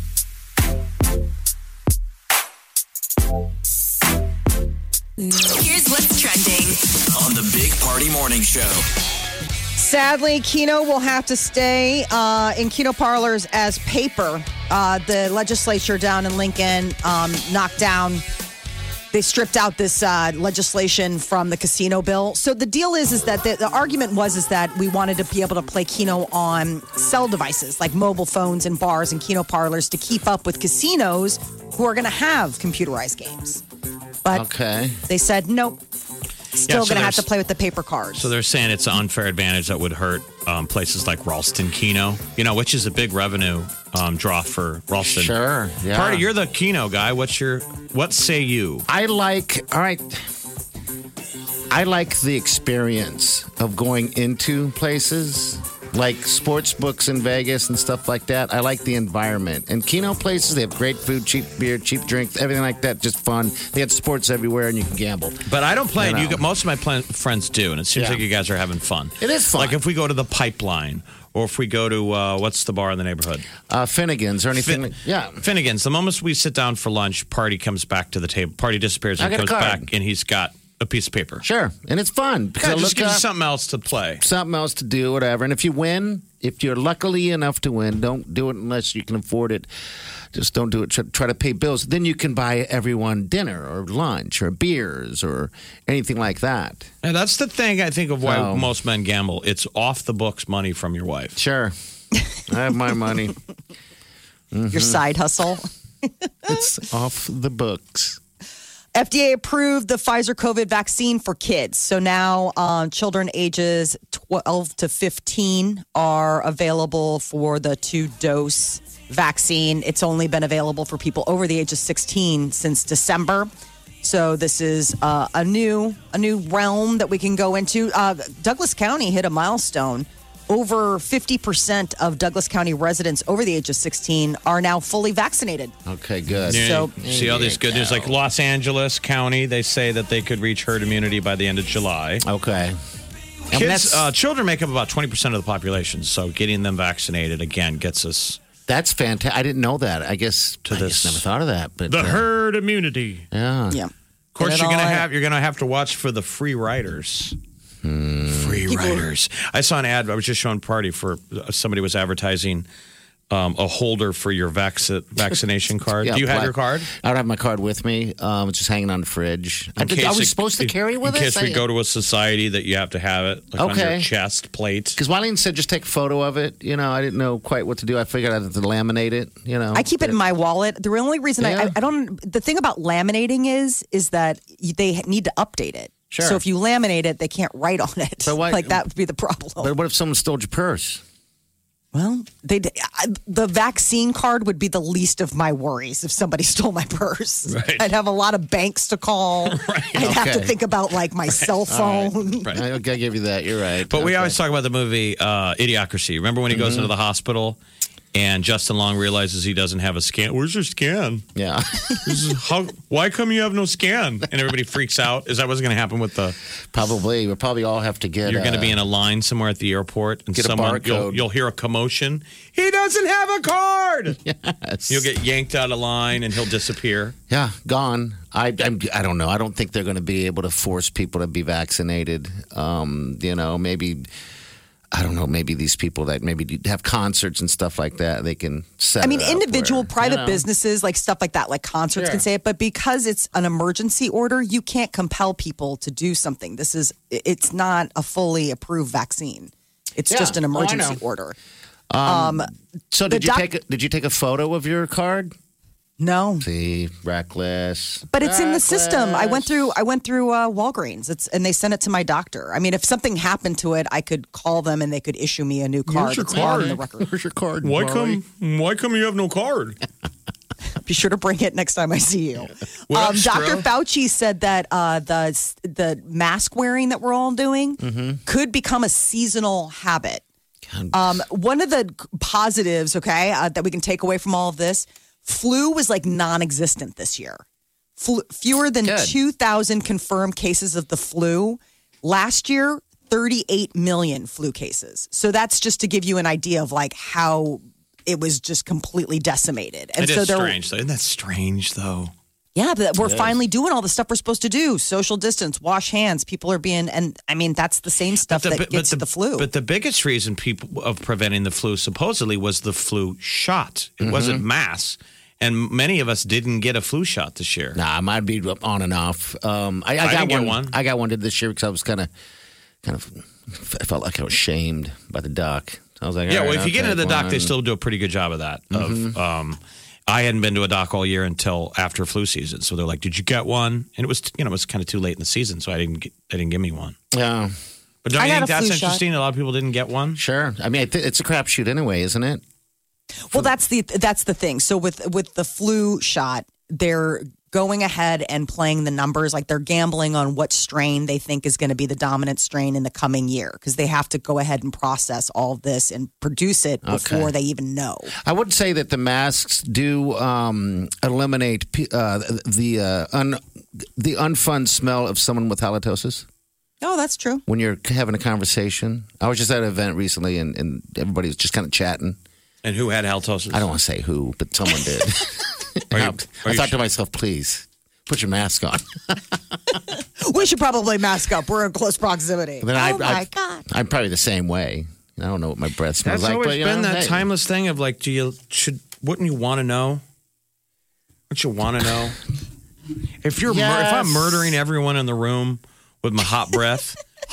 Here's what's trending on the Big Party Morning Show. Sadly, Keno will have to stay uh, in Keno parlors as paper. Uh, the legislature down in Lincoln um, knocked down. They stripped out this uh, legislation from the casino bill. So the deal is, is that the, the argument was is that we wanted to be able to play Keno on cell devices like mobile phones and bars and Keno parlors to keep up with casinos who are going to have computerized games. But okay. They said nope. Still Yeah, so going to have to there's- play with the paper cards. So they're saying it's an unfair advantage that would hurt um, places like Ralston Keno, you know, which is a big revenue um, draw for Ralston. Sure. Yeah. Party, you're the Keno guy. What's your, what say you? I like, all right. I like the experience of going into places like sports books in Vegas and stuff like that. I like the environment. And Keno places, they have great food, cheap beer, cheap drinks, everything like that. Just fun. They have sports everywhere and you can gamble. But I don't play You it. You know. got, most of my pl- friends do, and it seems Yeah. like you guys are having fun. It is fun. Like if we go to the Pipeline, or if we go to, uh, what's the bar in the neighborhood? Uh, Finnegan's or anything. Fin- like, yeah. Finnegan's. The moment we sit down for lunch, Party comes back to the table. Party disappears I and got a comes card. back, and he's got a piece of paper. Sure. And it's fun. Because Yeah, I just look gives you up, something else to play. something else to do, whatever. And if you win, if you're luckily enough to win, don't do it unless you can afford it. Just don't do it. Try, try to pay bills. Then you can buy everyone dinner or lunch or beers or anything like that. And that's the thing I think of why So- most men gamble. It's off the books money from your wife. Sure. I have my money. Your side hustle. It's off the books. F D A approved the Pfizer COVID vaccine for kids. So now uh, children ages twelve to fifteen are available for the two-dose vaccine. It's only been available for people over the age of sixteen since December. So this is uh, a new a new realm that we can go into. Uh, Douglas County hit a milestone. Over fifty percent of Douglas County residents over the age of sixteen are now fully vaccinated. Okay, good. Yeah, So- you see all these good news, like Los Angeles County. They say that they could reach herd immunity by the end of July. Okay. And Kids, that's, uh, children make up about twenty percent of the population, so getting them vaccinated again gets us that's fantastic. I didn't know that. I guess To I this- just never thought of that. But the uh, herd immunity. yeah. Yeah. Of course, Get it you're gonna all have you're gonna have to watch for the free riders. Free riders. I saw an ad. I was just showing Party for uh, somebody was advertising um, a holder for your vac- vaccination card. Yeah, Do you have black- your card? I don't have my card with me. Um, it's just hanging on the fridge. I, In did, I case was it- supposed to carry it with in us. case we go to a society that you have to have it like on Okay. your chest plate. Because Wileen said just take a photo of it. You know, I didn't know quite what to do. I figured I'd have to laminate it. You know, I keep it in my wallet. The only reason I, Yeah. I, I don't, the thing about laminating is, is that you- they need to update it. Sure. So if you laminate it, they can't write on it. But why- like that would be the problem. But what if someone stole your purse? well, they I, the vaccine card would be the least of my worries if somebody stole my purse. Right. I'd have a lot of banks to call. I'd have to Okay. think about like my cell phone. Right. I, okay, I give you that. You're right. But we Okay. always talk about the movie uh, Idiocracy. Remember when he goes into the hospital and Justin Long realizes he doesn't have a scan? Where's your scan? Yeah. This is how, why come you have no scan? And everybody freaks out. Is that what's going to happen with the? probably. We'll probably all have to get. You're going to uh, be in a line somewhere at the airport, and Get a someone you'll, barcode. you'll hear a commotion. He doesn't have a card. Yes. You'll get yanked out of line, and he'll disappear. Yeah, gone. I, I'm, I don't know. I don't think they're going to be able to force people to be vaccinated. Um, you know, maybe, I don't know, maybe these people that maybe have concerts and stuff like that, they can set I mean, it up individual where, private you know. businesses, like stuff like that, like concerts Sure. can say it. But because it's an emergency order, you can't compel people to do something. This is, it's not a fully approved vaccine. It's Yeah. just an Oh, I emergency know. order. So the did you doc- take a, did you take a photo of your card? No. See, reckless. But it's in the system. I went Reckless. through. I went through uh, Walgreens. It's and they sent it to my doctor. I mean, if something happened to it, I could call them and they could issue me a new card. your It's not in the card? record. Where's your card? Why Molly? come? Why come you have no card? Be sure to bring it next time I see you. What up, Um, Doctor Stro? Fauci said that uh, the the mask wearing that we're all doing could become a seasonal habit. Um, one of the positives, okay, uh, that we can take away from all of this, flu was like non-existent this year. Flu, fewer than Good. two thousand confirmed cases of the flu. Last year, thirty-eight million flu cases. So that's just to give you an idea of like how it was just completely decimated. And It so is there, strange, though. Isn't that strange, though? yeah, but we're finally doing all the stuff we're supposed to do. Social distance, wash hands. People are being, and I mean, that's the same stuff the- that but gets the, the flu. But the biggest reason people of preventing the flu supposedly was the flu shot. It wasn't mass. And many of us didn't get a flu shot this year. Nah, I might be on and off. Um, I, I, I got didn't get one. one. I got one this year because I was kind of, kind of, I felt like I was shamed by the doc. I was like, Yeah, all well, right, if you get I'll into the take doc, they one. still do a pretty good job of that. Of, um, I hadn't been to a doc all year until after flu season, so they're like, "Did you get one?" And it was, you know, it was kind of too late in the season, so I didn't. Get, they didn't give me one. Yeah, But don't I you got think a that's flu shot. interesting? A lot of people didn't get one. sure. I mean, I th- it's a crapshoot anyway, isn't it? Well, that's the that's the thing. So with with the flu shot, they're going ahead and playing the numbers, like they're gambling on what strain they think is going to be the dominant strain in the coming year, because they have to go ahead and process all of this and produce it before Okay. they even know. I would say that the masks do um, eliminate p- uh, the uh, un- the unfun smell of someone with halitosis Oh, that's true. when you're having a conversation. I was just at an event recently, and, and everybody was just kind of chatting. And who had halitosis? I don't want to say who, but someone did. Are you- I, are I you thought sure? to myself, please put your mask on. We should probably mask up. We're in close proximity. Then I, oh my I, god! I'm probably the same way. I don't know what my breath smells That's like. always but, you been know, that hey. timeless thing of like, do you should? Wouldn't you want to know? Wouldn't you want to know? If you're, mur- if I'm Yes. murdering everyone in the room with my hot breath,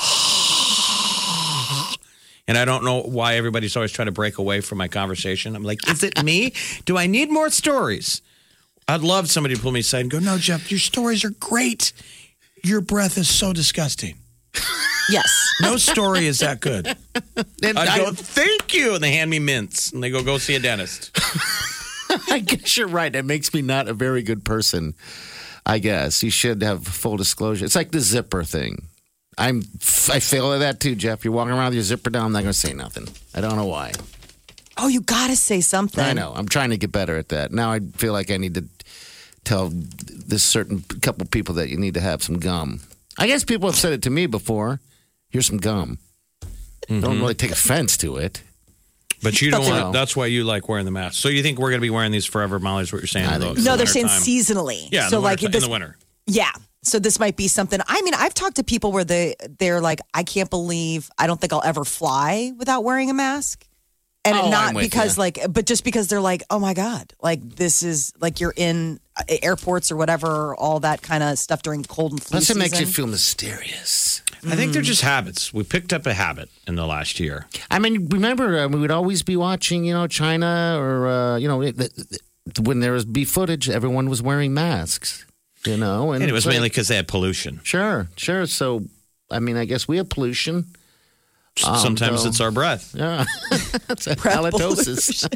and I don't know why everybody's always trying to break away from my conversation. I'm like, is it me? Do I need more stories? I'd love somebody to pull me aside and go, no, Jeff, your stories are great. Your breath is so disgusting. Yes. No story is that good. And I'd I, go, thank you. And they hand me mints. And they go, go see a dentist. I guess you're right. It makes me not a very good person. I guess you should have full disclosure. It's like the zipper thing. I'm I fail at that too, Jeff. You're walking around with your zipper down. I'm not going to say nothing. I don't know why. Oh, you got to say something. I know. I'm trying to get better at that. Now I feel like I need to tell this certain couple people that you need to have some gum. I guess people have said it to me before. Here's some gum. Don't really take offense to it. But you don't But they want don't. that's why you like wearing the mask. So you think we're going to be wearing these forever, Molly, is what you're saying? I in the- think in so. No, the they're saying wintertime? seasonally. Yeah, in, so the like winter, this, in the winter. Yeah. So this might be something. I mean, I've talked to people where they they're like, I can't believe I don't think I'll ever fly without wearing a mask. And Oh, not I'm with because you. like, but just because they're like, oh my God, like this is like you're in uh, airports or whatever, all that kind of stuff during cold and flu Plus, it season. makes you feel mysterious. I think they're just habits. We picked up a habit in the last year. I mean, remember, uh, we would always be watching, you know, China or, uh, you know, it, it, it- when there was B footage, everyone was wearing masks, you know. And it was it's like- mainly because they had pollution. Sure, sure. So, I mean, I guess we have pollution. Um, Sometimes so- it's our breath. Yeah. It's a Breath halitosis.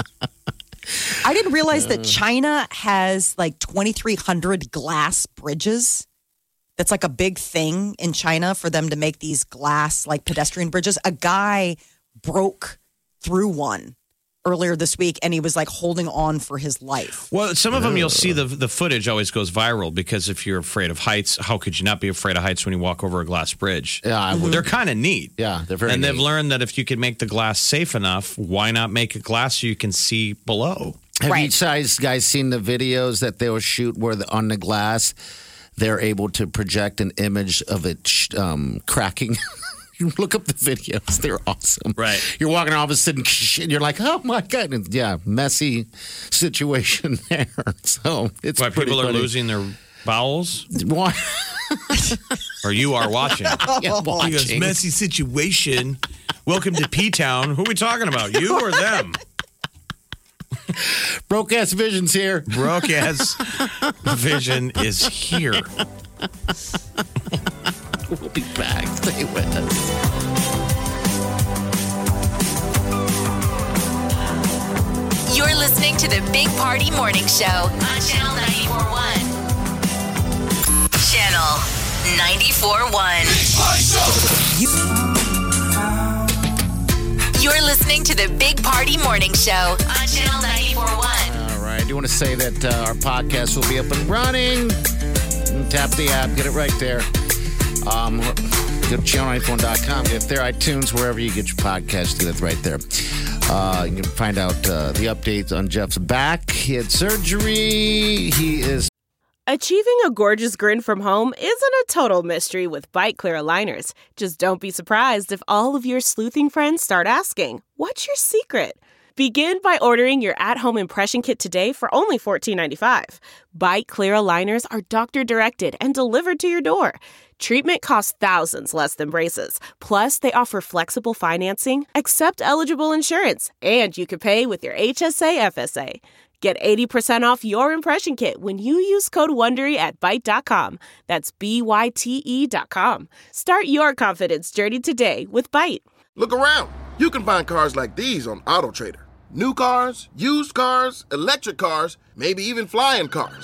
I didn't realize that China has like twenty-three hundred glass bridges. That's like a big thing in China for them to make these glass like pedestrian bridges. A guy broke through one earlier this week and he was like holding on for his life. Well, some of them you'll see the the footage always goes viral because if you're afraid of heights, how could you not be afraid of heights when you walk over a glass bridge? Yeah, I would- They're kind of neat. Yeah, they're very And they've neat. learned that if you can make the glass safe enough, why not make it glass so you can see below? Have Right. you guys, guys seen the videos that they will shoot where the, on the glass they're able to project an image of it sh- um, cracking? You look up the videos; they're awesome. Right. You're walking, all of a sudden, and you're like, "Oh my god!" And yeah, messy situation there. So it's Why pretty people are funny. losing their bowels? Why? Or you are watching? Yeah, He goes, watching. messy situation. Welcome to P-Town. Who are we talking about? You or them? Broke ass visions here. Broke ass vision is here. We'll be back. Stay with us. You're listening to the Big Party Morning Show on Channel ninety-four point one. Channel ninety-four point one. You're listening to the Big Party Morning Show on Channel ninety-four point one. All right. I do want to say that uh, our podcast will be up and running. Tap the app. Get it right there. Um, go to channel ninety-four dot com. Get it there. iTunes, wherever you get your podcast. Do that right there. Uh, you can find out uh, the updates on Jeff's back. He had surgery. He is. Achieving a gorgeous grin from home isn't a total mystery with Bite Clear aligners. Just don't be surprised if all of your sleuthing friends start asking, "What's your secret?" Begin by ordering your at-home impression kit today for only fourteen ninety-five. Bite Clear aligners are doctor-directed and delivered to your door. Treatment costs thousands less than braces. Plus, they offer flexible financing, accept eligible insurance, and you can pay with your H S A F S A. Get eighty percent off your impression kit when you use code WONDERY at Byte dot com. That's B Y T E dot com. Start your confidence journey today with Byte. Look around. You can find cars like these on AutoTrader. New cars, used cars, electric cars, maybe even flying cars.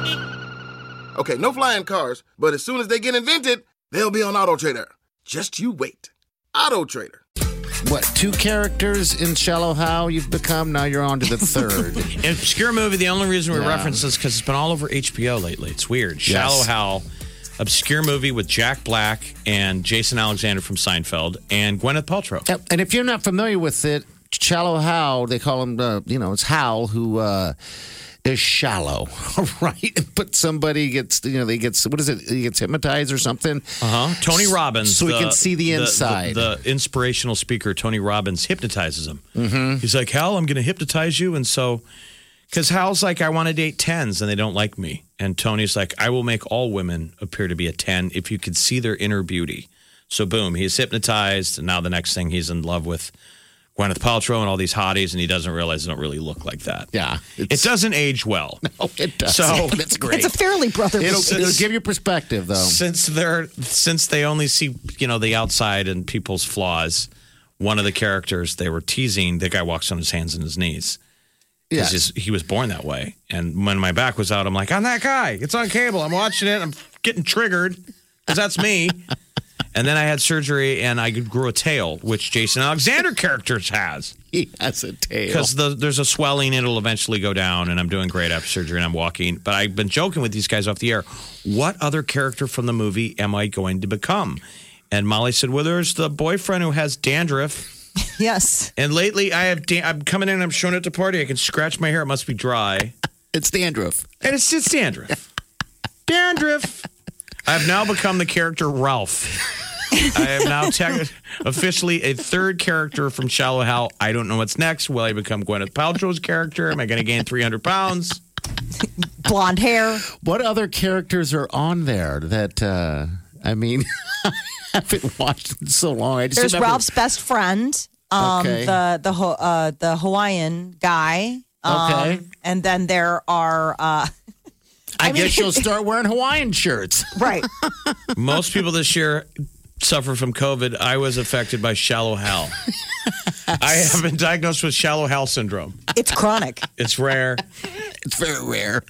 Okay, no flying cars, but as soon as they get invented, they'll be on AutoTrader. Just you wait. AutoTrader. What, two characters in Shallow Hal you've become? Now you're on to the third. An obscure movie, the only reason we Yeah. reference this because it's been all over H B O lately. It's weird. Shallow Hal, obscure movie with Jack Black and Jason Alexander from Seinfeld and Gwyneth Paltrow. Yep. And if you're not familiar with it, Shallow Hal, they call him, uh, you know, it's Hal who uh, is shallow, right? But somebody gets, you know, they get, what is it? He gets hypnotized or something. Uh huh. Tony Robbins. So we can see the inside. The, the inspirational speaker, Tony Robbins, hypnotizes him. Mm-hmm. He's like, Hal, I'm going to hypnotize you. And so, because Hal's like, I want to date tens and they don't like me. And Tony's like, I will make all women appear to be a ten if you could see their inner beauty. So, boom, he's hypnotized. And now the next thing he's in love with Gwyneth Paltrow and all these hotties, and he doesn't realize they don't really look like that. Yeah. It doesn't age well. No, it does. So but it's great. It's a Fairly Brothers It'll, movie. it'll give you perspective, though. Since they're since they only see, you know, the outside and people's flaws, one of the characters they were teasing, the guy walks on his hands and his knees. Yes. Because he was born that way. And when my back was out, I'm like, I'm that guy. It's on cable. I'm watching it. I'm getting triggered because that's me. And then I had surgery and I grew a tail, which Jason Alexander characters has. He has a tail. Because the, there's a swelling, it'll eventually go down, and I'm doing great after surgery, and I'm walking. But I've been joking with these guys off the air. What other character from the movie am I going to become? And Molly said, well, there's the boyfriend who has dandruff. Yes. And lately, I have dan- I'm coming in and I'm showing it at the party. I can scratch my hair. It must be dry. It's dandruff. And it's just dandruff. Dandruff. I've now become the character Ralph. I am now tech- officially a third character from Shallow Hal. I don't know what's next. Will I become Gwyneth Paltrow's character? Am I going to gain three hundred pounds? Blonde hair. What other characters are on there that, uh, I mean, I haven't watched in so long. I just There's remember- Ralph's best friend, um, Okay. the the Ho- uh, the Hawaiian guy. Um, Okay. And then there are uh, I, I mean- guess you'll start wearing Hawaiian shirts. right. Most people this year suffer from COVID. I was affected by Shallow Hal. I have been diagnosed with Shallow Hal syndrome. It's chronic. It's rare. It's very rare.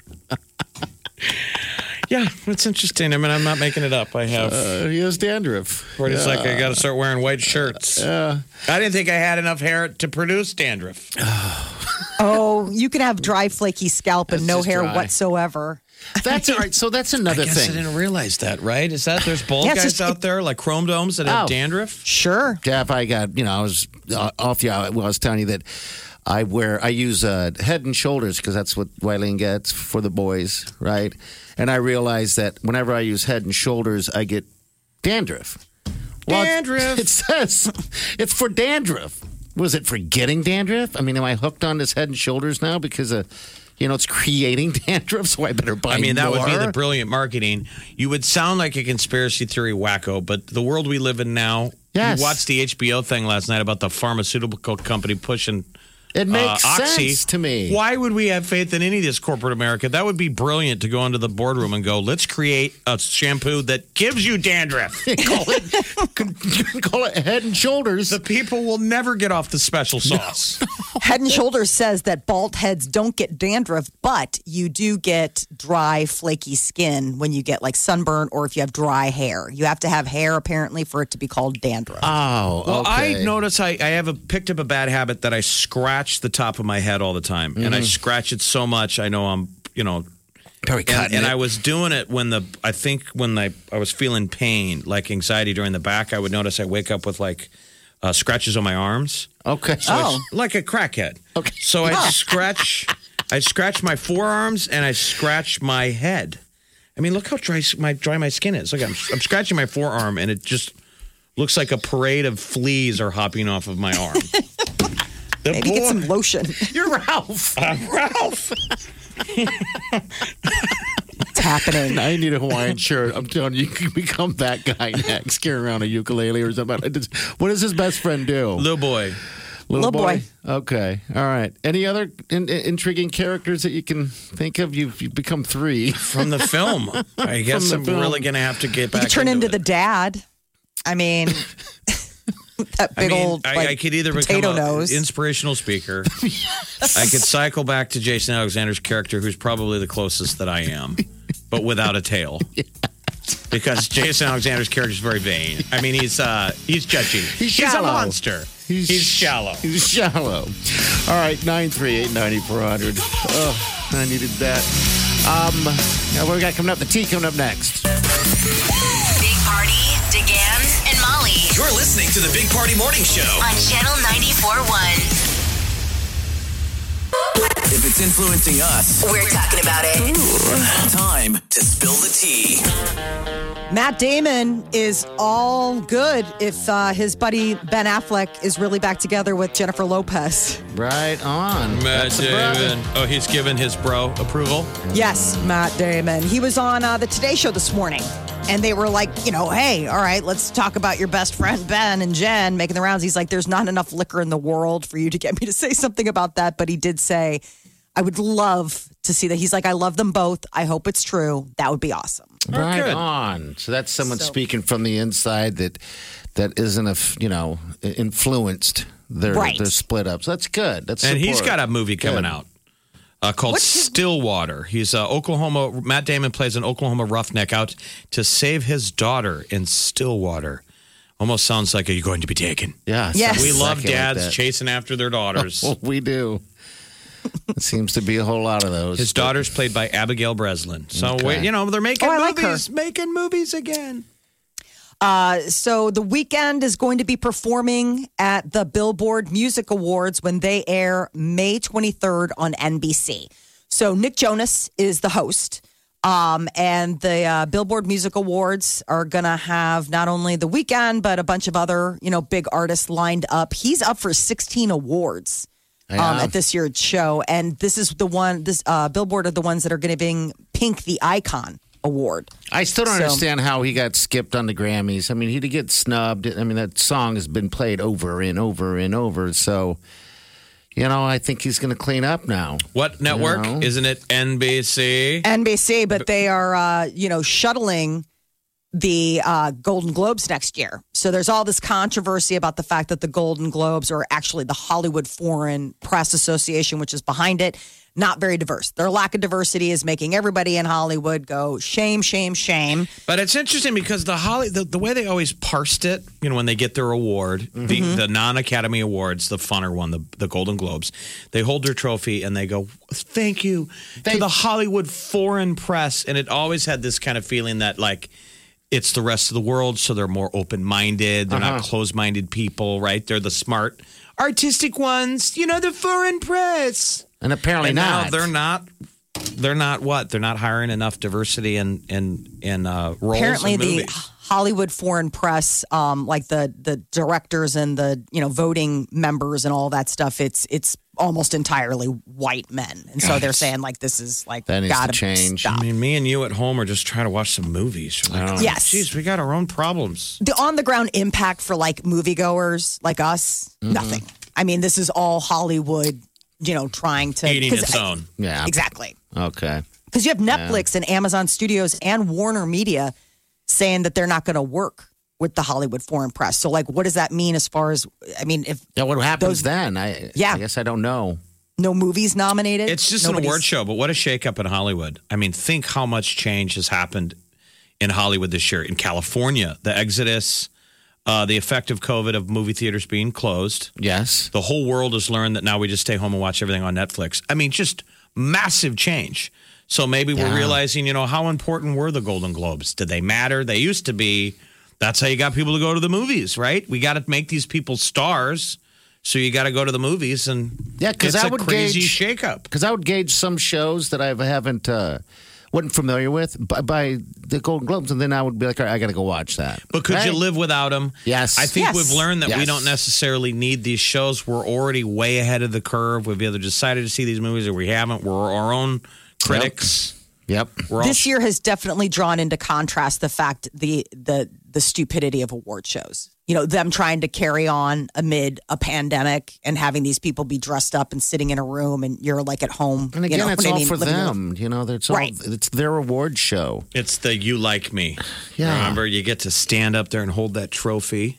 Yeah, it's interesting. I mean, I'm not making it up. I have. Uh, he has dandruff. Where it's like I got to start wearing white shirts. Uh, I didn't think I had enough hair to produce dandruff. Oh, you can have dry, flaky scalp and That's no just hair dry. whatsoever. that's all right. So that's another I guess thing. I didn't realize that, right? Is that there's bald Yeah, it's guys just- out there like chrome domes that have Oh. dandruff? Sure. Jeff, I got, you know, I was uh, off you. Well, I was telling you that I wear, I use uh, Head and Shoulders because that's what Wileen gets for the boys, right? And I realized that whenever I use Head and Shoulders, I get dandruff. Well, it's- Dandruff. It says it's for dandruff. Was it for getting dandruff? I mean, am I hooked on this Head and Shoulders now because of, you know, it's creating dandruff, so I better buy I mean, that more? would be the brilliant marketing. You would sound like a conspiracy theory wacko, but the world we live in now, Yes. you watched the H B O thing last night about the pharmaceutical company pushing It makes uh, Oxy. sense to me. Why would we have faith in any of this corporate America? That would be brilliant to go into the boardroom and go, let's create a shampoo that gives you dandruff. call it call it Head and Shoulders. The people will never get off the special sauce. No. Head and Shoulders says that bald heads don't get dandruff, but you do get dry, flaky skin when you get like sunburn or if you have dry hair. You have to have hair apparently for it to be called dandruff. Oh, well, okay. I notice I, I have a, picked up a bad habit that I scratch the top of my head all the time, mm-hmm. and I scratch it so much I know I'm, you know, Probably and, and it. I was doing it when the I think when I I was feeling pain, like anxiety during the back. I would notice I wake up with like uh, scratches on my arms. Okay, so oh, like a crackhead. Okay, so I scratch, I scratch my forearms and I scratch my head. I mean, look how dry my dry my skin is. Look, I'm I'm scratching my forearm and it just looks like a parade of fleas are hopping off of my arm. The Maybe boy, get some lotion. You're Ralph. I'm Ralph. It's happening. I need a Hawaiian shirt. I'm telling you, you can become that guy next, carrying around a ukulele or something. What does his best friend do? Little boy. Little, Little boy. boy. Okay. All right. Any other in, in, intriguing characters that you can think of? You've, you've become three. From the film. I guess the I'm film. really going to have to get You back could turn into, into the it. dad. I mean, that big I mean, old I, like, I could either potato become an nose. inspirational speaker. I could cycle back to Jason Alexander's character, who's probably the closest that I am, but without a tail. Because Jason Alexander's character is very vain. I mean, he's uh, he's judgy. He's a shallow. monster. He's, he's shallow. He's shallow. All right, nine three eight, nine four hundred. Oh, I needed that. Um, now what we got coming up? The tea coming up next. Big Party, DeGan, and Molly You're listening to the Big Party Morning Show. on Channel ninety-four point one. If it's influencing us, We're talking about it. time to spill the tea. Matt Damon is all good if uh, his buddy Ben Affleck is really back together with Jennifer Lopez. Right on. Matt That's the brother. Damon. Oh, he's given his bro approval. Yes, Matt Damon. He was on uh, the Today Show this morning. And they were like, you know, hey, all right, let's talk about your best friend, Ben and Jen, making the rounds. He's like, there's not enough liquor in the world for you to get me to say something about that. But he did say, I would love to see that. He's like, I love them both. I hope it's true. That would be awesome. Right good. on. So that's someone So- speaking from the inside that that isn't a f- you know influenced their Right. their split up. So that's good. That's And he's support. got a movie coming Good. out uh, called What's his- Stillwater. He's uh, Oklahoma. Matt Damon plays an Oklahoma roughneck out to save his daughter in Stillwater. Almost sounds like, are you going to be taken? Yeah. Yes. sounds We love exactly like dads that. chasing after their daughters. Well, we do. It seems to be a whole lot of those. His daughter's played by Abigail Breslin. So, Okay. wait, you know, they're making Oh, I like movies, making movies again. Uh, so The Weeknd is going to be performing at the Billboard Music Awards when they air May twenty-third on N B C. So Nick Jonas is the host. Um, and the uh, Billboard Music Awards are going to have not only The Weeknd, but a bunch of other, you know, big artists lined up. He's up for sixteen awards. Um, Yeah. at this year's show. And this is the one, this uh, Billboard are the ones that are going to bring Pink the Icon Award. I still don't So- understand how he got skipped on the Grammys. I mean, he did get snubbed. I mean, that song has been played over and over and over. So, you know, I think he's going to clean up now. What network? know. Isn't it N B C? N B C, but they are, uh, you know, shuttling the uh, Golden Globes next year. So there's all this controversy about the fact that the Golden Globes are actually the Hollywood Foreign Press Association, which is behind it. Not very diverse. Their lack of diversity is making everybody in Hollywood go shame, shame, shame. But it's interesting because the Holly, the, the way they always parsed it, you know, when they get their award, the, the non-Academy Awards, the funner one, the, the Golden Globes, they hold their trophy and they go, thank you to the Hollywood Foreign Press. And it always had this kind of feeling that, like, it's the rest of the world, so they're more open-minded. They're not closed-minded people, right? They're the smart, artistic ones, you know, the foreign press. And apparently And not. now they're not. They're not what? They're not hiring enough diversity in in in uh, roles. Apparently, in the movies. Hollywood Foreign Press, um, like the the directors and the you know voting members and all that stuff, it's it's almost entirely white men, and so they're saying like this is like That needs to gotta change. stop. I mean, me and you at home are just trying to watch some movies. We're like, Yes. geez, we got our own problems. The on the ground impact for like moviegoers like us, Mm-hmm. nothing. I mean, this is all Hollywood, you know, trying to eating 'cause- its own. Yeah. Exactly. Okay. Because you have Netflix and Amazon Studios and Warner Media saying that they're not going to work with the Hollywood foreign press. So, like, what does that mean as far as, I mean, if Yeah, what happens those- then? I, Yeah. I guess I don't know. no movies nominated? It's just an nobody's- award show, but what a shakeup in Hollywood. I mean, think how much change has happened in Hollywood this year. In California, the exodus, uh, the effect of COVID of movie theaters being closed. Yes. The whole world has learned that now we just stay home and watch everything on Netflix. I mean, just massive change. So maybe we're Yeah. realizing, you know, how important were the Golden Globes? Did they matter? They used to be. That's how you got people to go to the movies, right? We got to make these people stars. So you got to go to the movies, and Yeah, 'cause it's I a would crazy gauge- shakeup. Because I would gauge some shows that I haven't, uh, wasn't familiar with by, by the Golden Globes, and then I would be like, all right, I got to go watch that. But could you Right? live without them? Yes. I think Yes. we've learned that we Yes. don't necessarily need these shows. We're already way ahead of the curve. We've either decided to see these movies or we haven't. We're our own critics. Yep. We're all This year has definitely drawn into contrast the fact the the the stupidity of award shows. You know, them trying to carry on amid a pandemic and having these people be dressed up and sitting in a room and you're like at home. And again, you know it's what I all mean? for Living your- them. You know, it's all, Right. it's their award show. It's the you like me. Yeah. Remember, you get to stand up there and hold that trophy.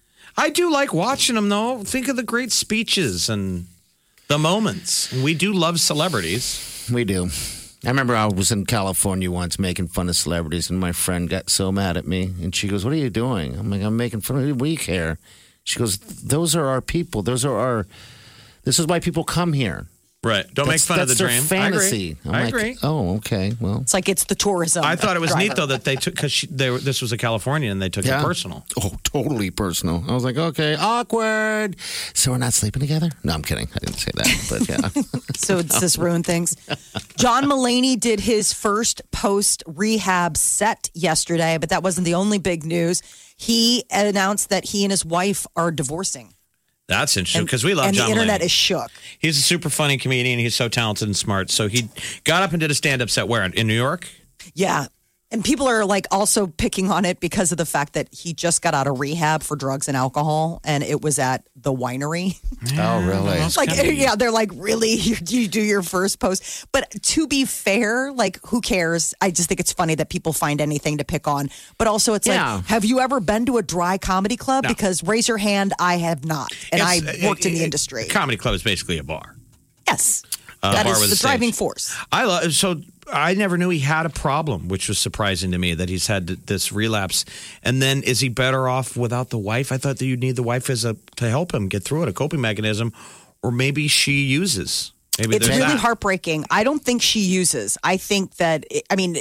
I do like watching them, though. Think of the great speeches and the moments. We do love celebrities. We do. I remember I was in California once making fun of celebrities, and my friend got so mad at me. And she goes, "What are you doing?" I'm like, "I'm making fun of you. What do you care?" She goes, "Those are our people. Those are our. This is why people come here. Right. Don't make That's- fun of the that's their dream. fantasy." I agree. I'm I like, agree. Oh, okay. Well, It's like it's the tourism. I thought it was driver. neat, though, that they took, because this was a Californian and they took Yeah. it personal. oh, totally personal. I was like, okay, awkward. So we're not sleeping together? No, I'm kidding. I didn't say that, but yeah. So does this ruin things? John Mulaney did his first post rehab set yesterday, but that wasn't the only big news. He announced that he and his wife are divorcing. That's interesting And- because we love and John the internet Mulaney. is shook. He's a super funny comedian. He's so talented and smart. So he got up and did a stand-up set where? In New York? Yeah. And people are like also picking on it because of the fact that he just got out of rehab for drugs and alcohol, and it was at the winery. Oh, really? like, kinda- yeah, they're like, really? You, you do your first post? But to be fair, like, who cares? I just think it's funny that people find anything to pick on. But also, it's Yeah. like, have you ever been to a dry comedy club? No. Because raise your hand, I have not, and I It's- worked in it- the it- industry. Comedy club is basically a bar. Yes, Uh, that bar is with the a stage. driving force. I love so I never knew he had a problem, which was surprising to me that he's had this relapse. And then is he better off without the wife? I thought that you'd need the wife as a to help him get through it, a coping mechanism, or maybe she uses. Maybe It's there's really that. heartbreaking. I don't think she uses. I think that, I mean,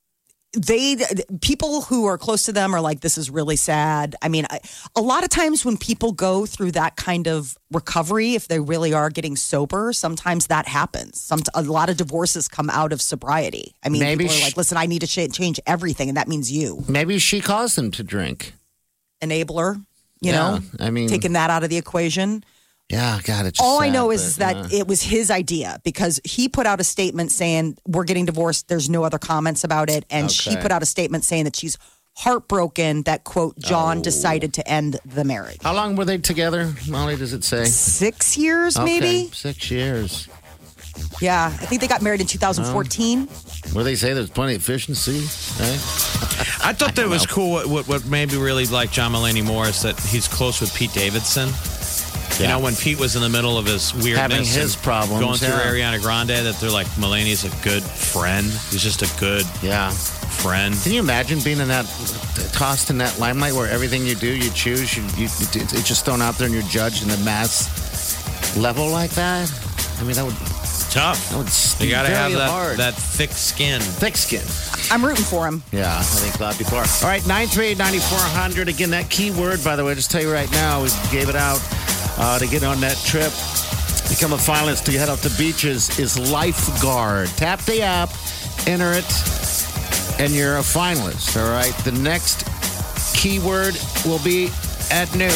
they, people who are close to them are like, this is really sad. I mean, I, a lot of times when people go through that kind of recovery, if they really are getting sober, sometimes that happens. Some, a lot of divorces come out of sobriety. I mean, Maybe people are she- like, listen, I need to ch- change everything. And that means you. Maybe she caused him to drink. Enabler, you Yeah, know, I mean- taking that out of the equation. Yeah, God, it's All I sad, know is, but, is that uh, it was his idea because he put out a statement saying we're getting divorced. There's no other comments about it, and she Okay. put out a statement saying that she's heartbroken that quote John Oh. decided to end the marriage. How long were they together, Molly, does it say? Six years, Okay, maybe. six years. Yeah, I think they got married in two thousand fourteen. Where they say there's plenty of fish in the sea, right? I thought that was cool. What, what, what made me really like John Mulaney more is that he's close with Pete Davidson. You Yeah. know, when Pete was in the middle of his weirdness, Having his and problems, going through yeah. Ariana Grande, that they're like, Mulaney's a good friend. He's just a good Yeah. friend. Can you imagine being in that, tossed in that limelight where everything you do, you choose, you, you, it's just thrown out there and you're judged in a mass level like that? I mean, that would, Tough. that would You got to very have that, hard. that thick skin. thick skin. I'm rooting for him. Yeah, I think a lot of people are. All right, nine three eight, nine four zero zero. Again, that keyword, by the way, just tell you right now, we gave it out uh, to get on that trip. Become a finalist to head out to beaches is lifeguard. Tap the app, enter it, and you're a finalist. All right, the next keyword will be at noon.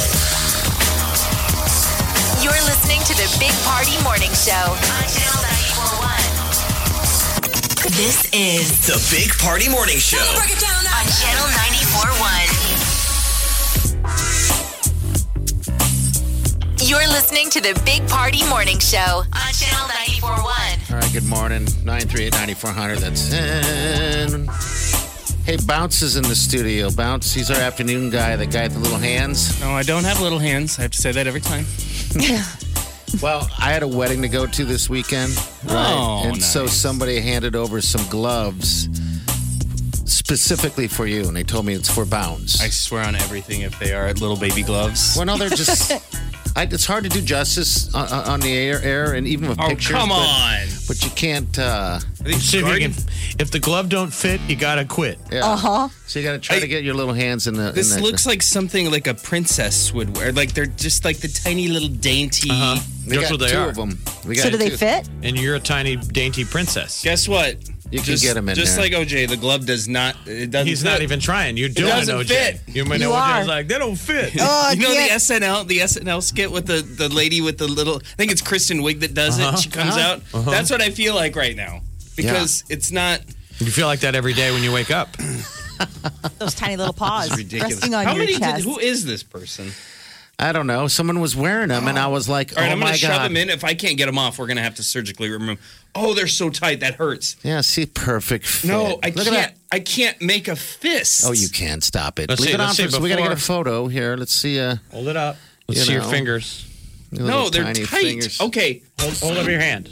You're listening to the Big Party Morning Show on Channel ninety-four point one. This is The Big Party Morning Show. on Channel ninety-four point one. You're listening to the Big Party Morning Show on Channel ninety-four point one. All right, good morning. nine three eight, nine four zero zero. That's ten. Hey, Bounce is in the studio. Bounce, he's our afternoon guy, the guy with the little hands. No, I don't have little hands. I have to say that every time. Well, I had a wedding to go to this weekend. Right? Oh, And nice. so somebody handed over some gloves specifically for you, and they told me it's for Bounce. I swear on everything if they are little baby gloves. Well, no, they're just... I, it's hard to do justice on, on the air, air, and even with Oh, pictures. come but- on. But you can't... Uh, See if, you can, if the glove don't fit, you got to quit. yeah. Uh-huh. So you got to try I- to get your little hands in the... This in the, looks like something like a princess would wear. Like they're just like the tiny little dainty. Uh-huh. We That's got what they two are. of them. We got So do they two. fit? And you're a tiny, dainty princess. Guess what? You can just, get 'em in Just there. like O J, the glove does not. It doesn't. He's fit. not even trying. You're doing it, doesn't O J. fit. You might know You O are. J's like, they don't fit. Oh, You know yeah. the S N L, the S N L skit with the, the lady with the little. I think it's Kristen Wiig that does Uh-huh. it. She comes Uh-huh. out. That's what I feel like right now because it's not. You feel like that every day when you wake up. Those tiny little paws Ridiculous. resting on How your many? Did, chest. who is this person? I don't know. Someone was wearing them, and I was like, All right, oh, I'm going my to shove God. them in. If I can't get them off, we're going to have to surgically remove. Oh, they're so tight that hurts. Yeah, see, perfect fit. No, I Look can't. at that. I can't make a fist. Oh, you can. Stop it. Let's Leave see, it on let's see for, so we got to get a before- photo here. Let's see. Uh, Hold it up. Let's You see your know. fingers. your No, little they're tiny tight. fingers. Okay, Hold, hold up your hand.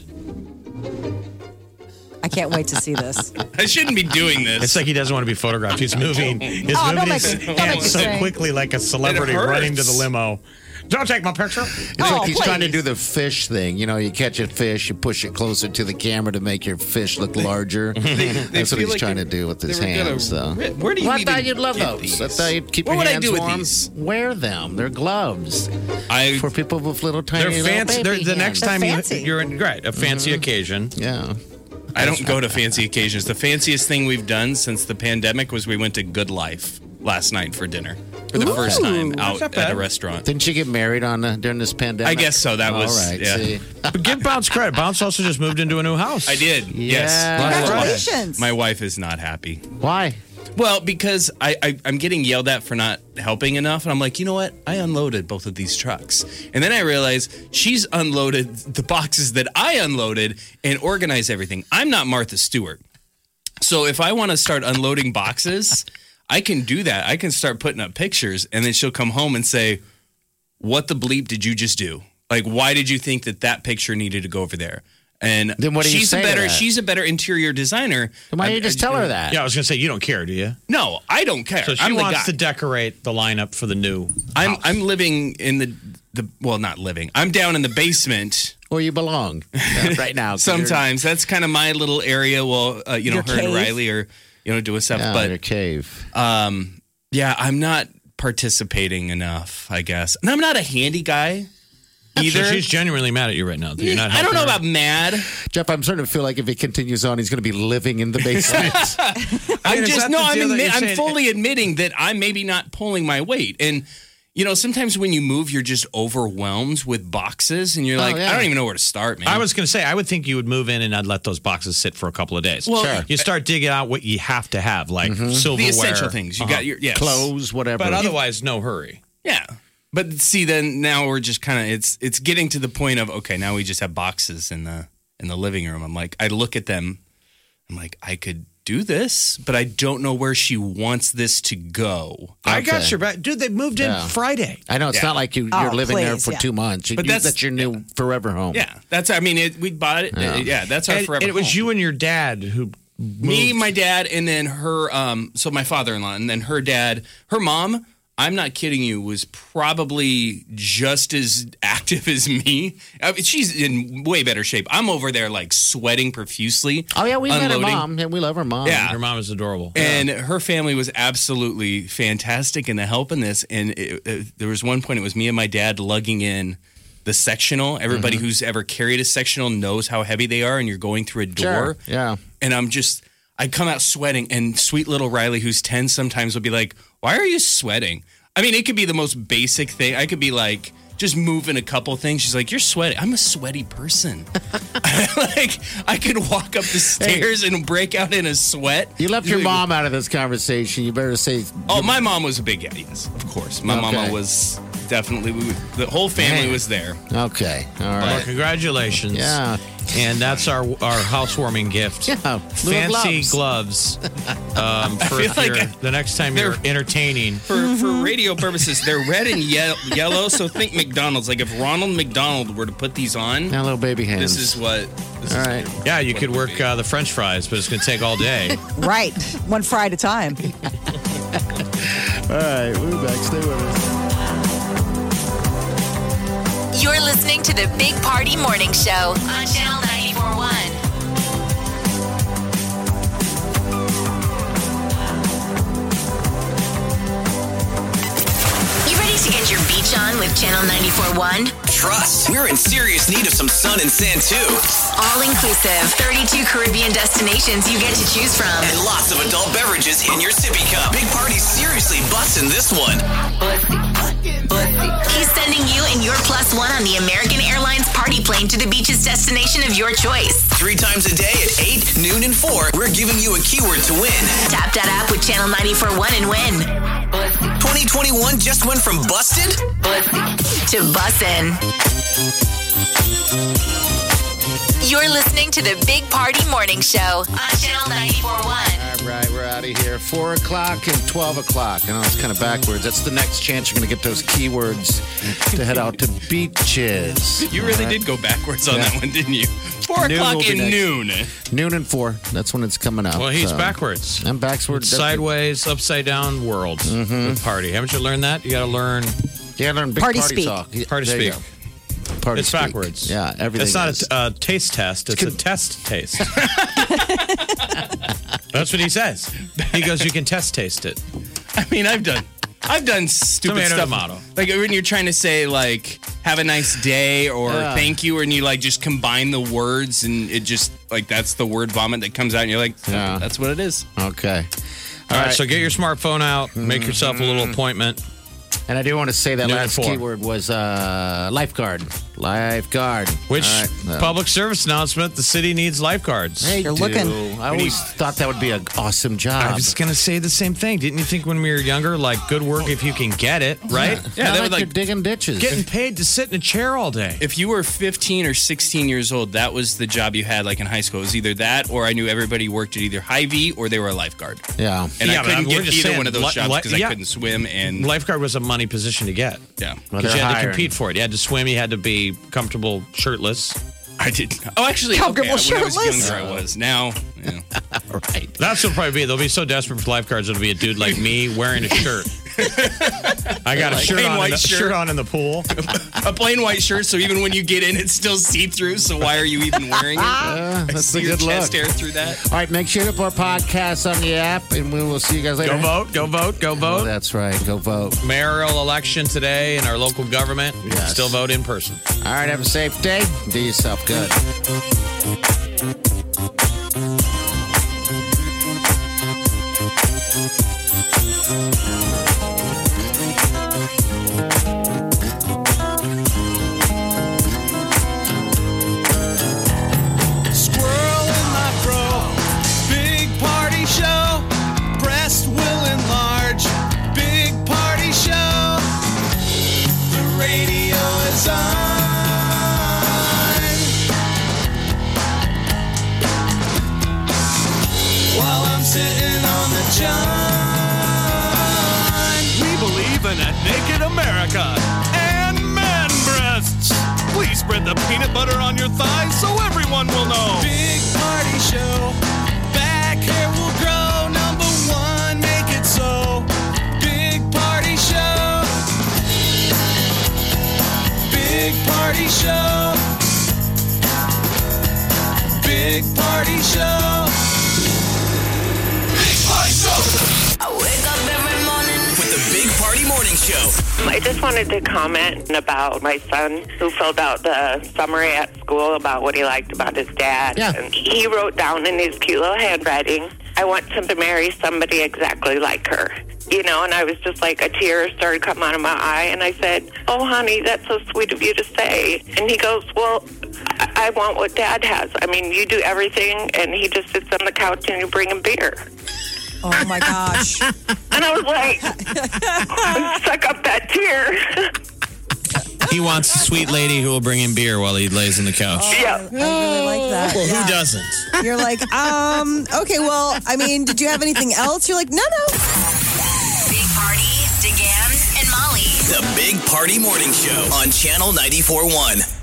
I can't wait to see this. I shouldn't be doing this. It's like he doesn't want to be photographed. He's moving. He's Oh, don't moving make his it- don't make hands it so strange. quickly like a celebrity It hurts. running to the limo. Don't take my picture. It's Oh, like he's trying to please. do the fish thing. You know, you catch a fish, you push it closer to the camera to make your fish look larger. They That's what feel he's like trying they- to do with they his were gonna hands, though. rip- Where do you well, I even thought you'd love get those. these? I thought you'd keep What your would I hands do with warm. these? Wear them. They're gloves I for people with little tiny They're little fancy. They're, baby the next hands. time They're you, fancy. you're in right, a fancy occasion. Yeah. I don't go to fancy occasions. The fanciest thing we've done since the pandemic was we went to Good Life last night for dinner for the first time out not at a bad. restaurant. Didn't you get married on uh, during this pandemic? I guess so. That was- all right. yeah. See? But give Bounce credit. Bounce also just moved into a new house. I did. Yes. Yeah. Congratulations. My wife is not happy. Why? Well, because I, I, I'm getting yelled at for not helping enough. And I'm like, you know what? I unloaded both of these trucks. And then I realized she's unloaded the boxes that I unloaded and organized everything. I'm not Martha Stewart. So if I want to start unloading boxes, I can do that. I can start putting up pictures. And then she'll come home and say, what the bleep did you just do? Like, why did you think that that picture needed to go over there? And Then what do you she's say a to better that? she's a better interior designer. Why don't I- you just I- tell her that? Yeah, I was going to say, you don't care, do you? No, I don't care. So she I'm the wants guy. to decorate the lineup for the new I'm house. I'm living in the the well, not living. I'm down in the basement Where you belong uh, right now. 'cause you're- sometimes. That's kind of my little area. Well, uh, you know, Your her and cave? Riley are you know doing stuff, Yeah, but your cave. um, yeah, I'm not participating enough, I guess, and I'm not a handy guy either. So she's genuinely mad at you right now. That you're not I don't know helping her. about mad. Jeff, I'm starting to feel like if it continues on, he's going to be living in the basement. I'm mean, is just that no. the I'm deal that admi- you're I'm saying- fully admitting that I'm maybe not pulling my weight, and you know, sometimes when you move, you're just overwhelmed with boxes, and you're like, yeah. I don't even know where to start, man. I was going to say, I would think you would move in and I'd let those boxes sit for a couple of days. Well, Sure. You start digging out what you have to have, like silverware. the essential things. You Uh-huh. got your yes. Clothes, whatever. But otherwise, no hurry. Yeah. But see, then now we're just kind of it's it's getting to the point of okay, now we just have boxes in the in the living room. I'm like, I look at them, I'm like, I could do this, but I don't know where she wants this to go. I got Okay. your back. Dude, they moved in Yeah. Friday. I know it's Yeah. not like you, you're Oh, living there please, for yeah. two months. You, But you- that's- that's your new forever home. Yeah, that's I mean, it, we bought it. Yeah, yeah that's our And, forever. and it was home. you and your dad who me, moved. my dad, and then her. Um, so my father-in-law, and then her dad, her mom. I'm not kidding you. Was probably just as active as me. I mean, she's in way better shape. I'm over there like sweating profusely. Oh, yeah, we met her unloading. mom. Yeah, we love her mom. Yeah. Your mom is adorable. And her family was absolutely fantastic in the help in this. And it, it, there was one point, it was me and my dad lugging in the sectional. Everybody who's ever carried a sectional knows how heavy they are, and you're going through a door. Sure. Yeah. And I'm just, I come out sweating, and sweet little Riley, who's ten, sometimes will be like, why are you sweating? I mean, it could be the most basic thing. I could be like, just moving a couple things. She's like, you're sweaty. I'm a sweaty person. Like, I could walk up the stairs and break out in a sweat. You left your mom out of this conversation. You better say. Oh, my mom was a big yeah, yes, of course. My Okay. mama was definitely. We, the whole family Man. was there. Okay. All Well, right. congratulations. Yeah. And that's our our housewarming gift. Yeah. little Fancy gloves. um, for feel if like you're- I- the next time they're- you're entertaining. For for radio purposes, they're red and ye- yellow. So think McDonald's. Like if Ronald McDonald were to put these on, Now, little baby hands. this is what. This All is right. Yeah, you what could it would work be. uh, the French fries, but it's going to take all day. Right. One fry at a time. All right. We'll be back. Stay with us. You're listening to the Big Party Morning Show on Channel ninety-four point one. You ready to get your beach on with Channel ninety-four point one? Trust. We're in serious need of some sun and sand too. All inclusive, thirty-two Caribbean destinations you get to choose from. And lots of adult beverages in your sippy cup. Big Party's seriously busting this one. He's sending you and your plus one on the American Airlines party plane to the beach's destination of your choice. Three times a day at eight, noon, and four, we're giving you a keyword to win. Tap that app with Channel ninety-four point one and win. twenty twenty-one just went from busted To bussin'. You're listening to the Big Party Morning Show on Channel ninety-four point one. All right, we're out of here. Four o'clock and twelve o'clock. I know it's kind of backwards. That's the next chance you're going to get those keywords to head out to beaches. You really did go backwards on Yeah. that one, didn't you? Four Noon o'clock will be and next. noon. Noon and four. That's when it's coming out. Well, he's so. backwards. I'm backwards. Sideways, upside down world with party. Haven't you learned that? You got to learn Yeah, learn big Party party, speak. talk. Yeah, party there you speak. go. Party It's speak. backwards. Yeah, everything It's not is. a uh, taste test. It's a test taste. That's what he says. He goes, you can test taste it. I mean, I've done. I've done stupid Tomato, stuff. tomato. Like when you're trying to say like "have a nice day" or Yeah. "thank you," and you like just combine the words, and it just like that's the word vomit that comes out, and you're like, Yeah. "That's what it is." Okay. All right, so get your smartphone out, make yourself a little appointment. And I do want to say that Noon last at four. keyword was uh, lifeguard. Lifeguard. Which All right, uh, public service announcement, the city needs lifeguards. They You're do. looking. I always thought that would be an awesome job. I was going to say the same thing. Didn't you think when we were younger, like, good work if you can get it, right? Yeah, that like, would, like- you're digging ditches. Getting paid to sit in a chair all day. If you were fifteen or sixteen years old, that was the job you had, like in high school. It was either that, or I knew everybody worked at either Hy-Vee or they were a lifeguard. yeah. And Yeah, I but couldn't we're get just either saying, one of those li- jobs li- because yeah. I couldn't swim. And Lifeguard was a money position to get. yeah, Well, Because they're you had to hiring. compete for it. You had to swim. You had to be comfortable shirtless. I did. Oh, actually, Comfortable okay, when I was shirtless. younger, I was. Now, yeah. Right. That's what it'll probably be. They'll be so desperate for lifeguards. It'll be a dude like me wearing a shirt. I got a shirt plain on, in white the, shirt. shirt on in the pool. a plain white shirt, so even when you get in, it's still see-through. So why are you even wearing it? Uh, that's See a your good chest look. hair through that. All right, make sure you hit up our podcast on the app, and we will see you guys later. Go vote. Go vote. Go Oh, vote. that's right. Go vote. Mayoral election today in our local government. Yes. Still vote in person. All right, have a safe day. Do yourself good. Squirrel in my fro. Big party show. Breast will enlarge. Big party show. The radio is on. While I'm sitting on the john. We believe in a naked America and man breasts. Please spread the peanut butter on your thighs so everyone will know. Big party show. Back hair will grow. Number one, make it so. Big party show. Big party show. Big party show. Big party show. I wake up every morning. with the Big Party Morning Show. I just wanted to comment about my son who filled out the summary at school about what he liked about his dad. Yeah. And he wrote down in his cute little handwriting, I want him to marry somebody exactly like her. You know, and I was just like, a tear started coming out of my eye. And I said, oh, honey, that's so sweet of you to say. And he goes, well, I, I want what Dad has. I mean, you do everything, and he just sits on the couch and you bring him beer. Oh, my gosh. And I was like, suck up that tear. He wants a sweet lady who will bring him beer while he lays on the couch. Oh, yeah. I really like that. Well, yeah. who doesn't? You're like, um, okay, well, I mean, did you have anything else? You're like, no, no. Big Party, DeGan, and Molly. The Big Party Morning Show on Channel ninety-four point one.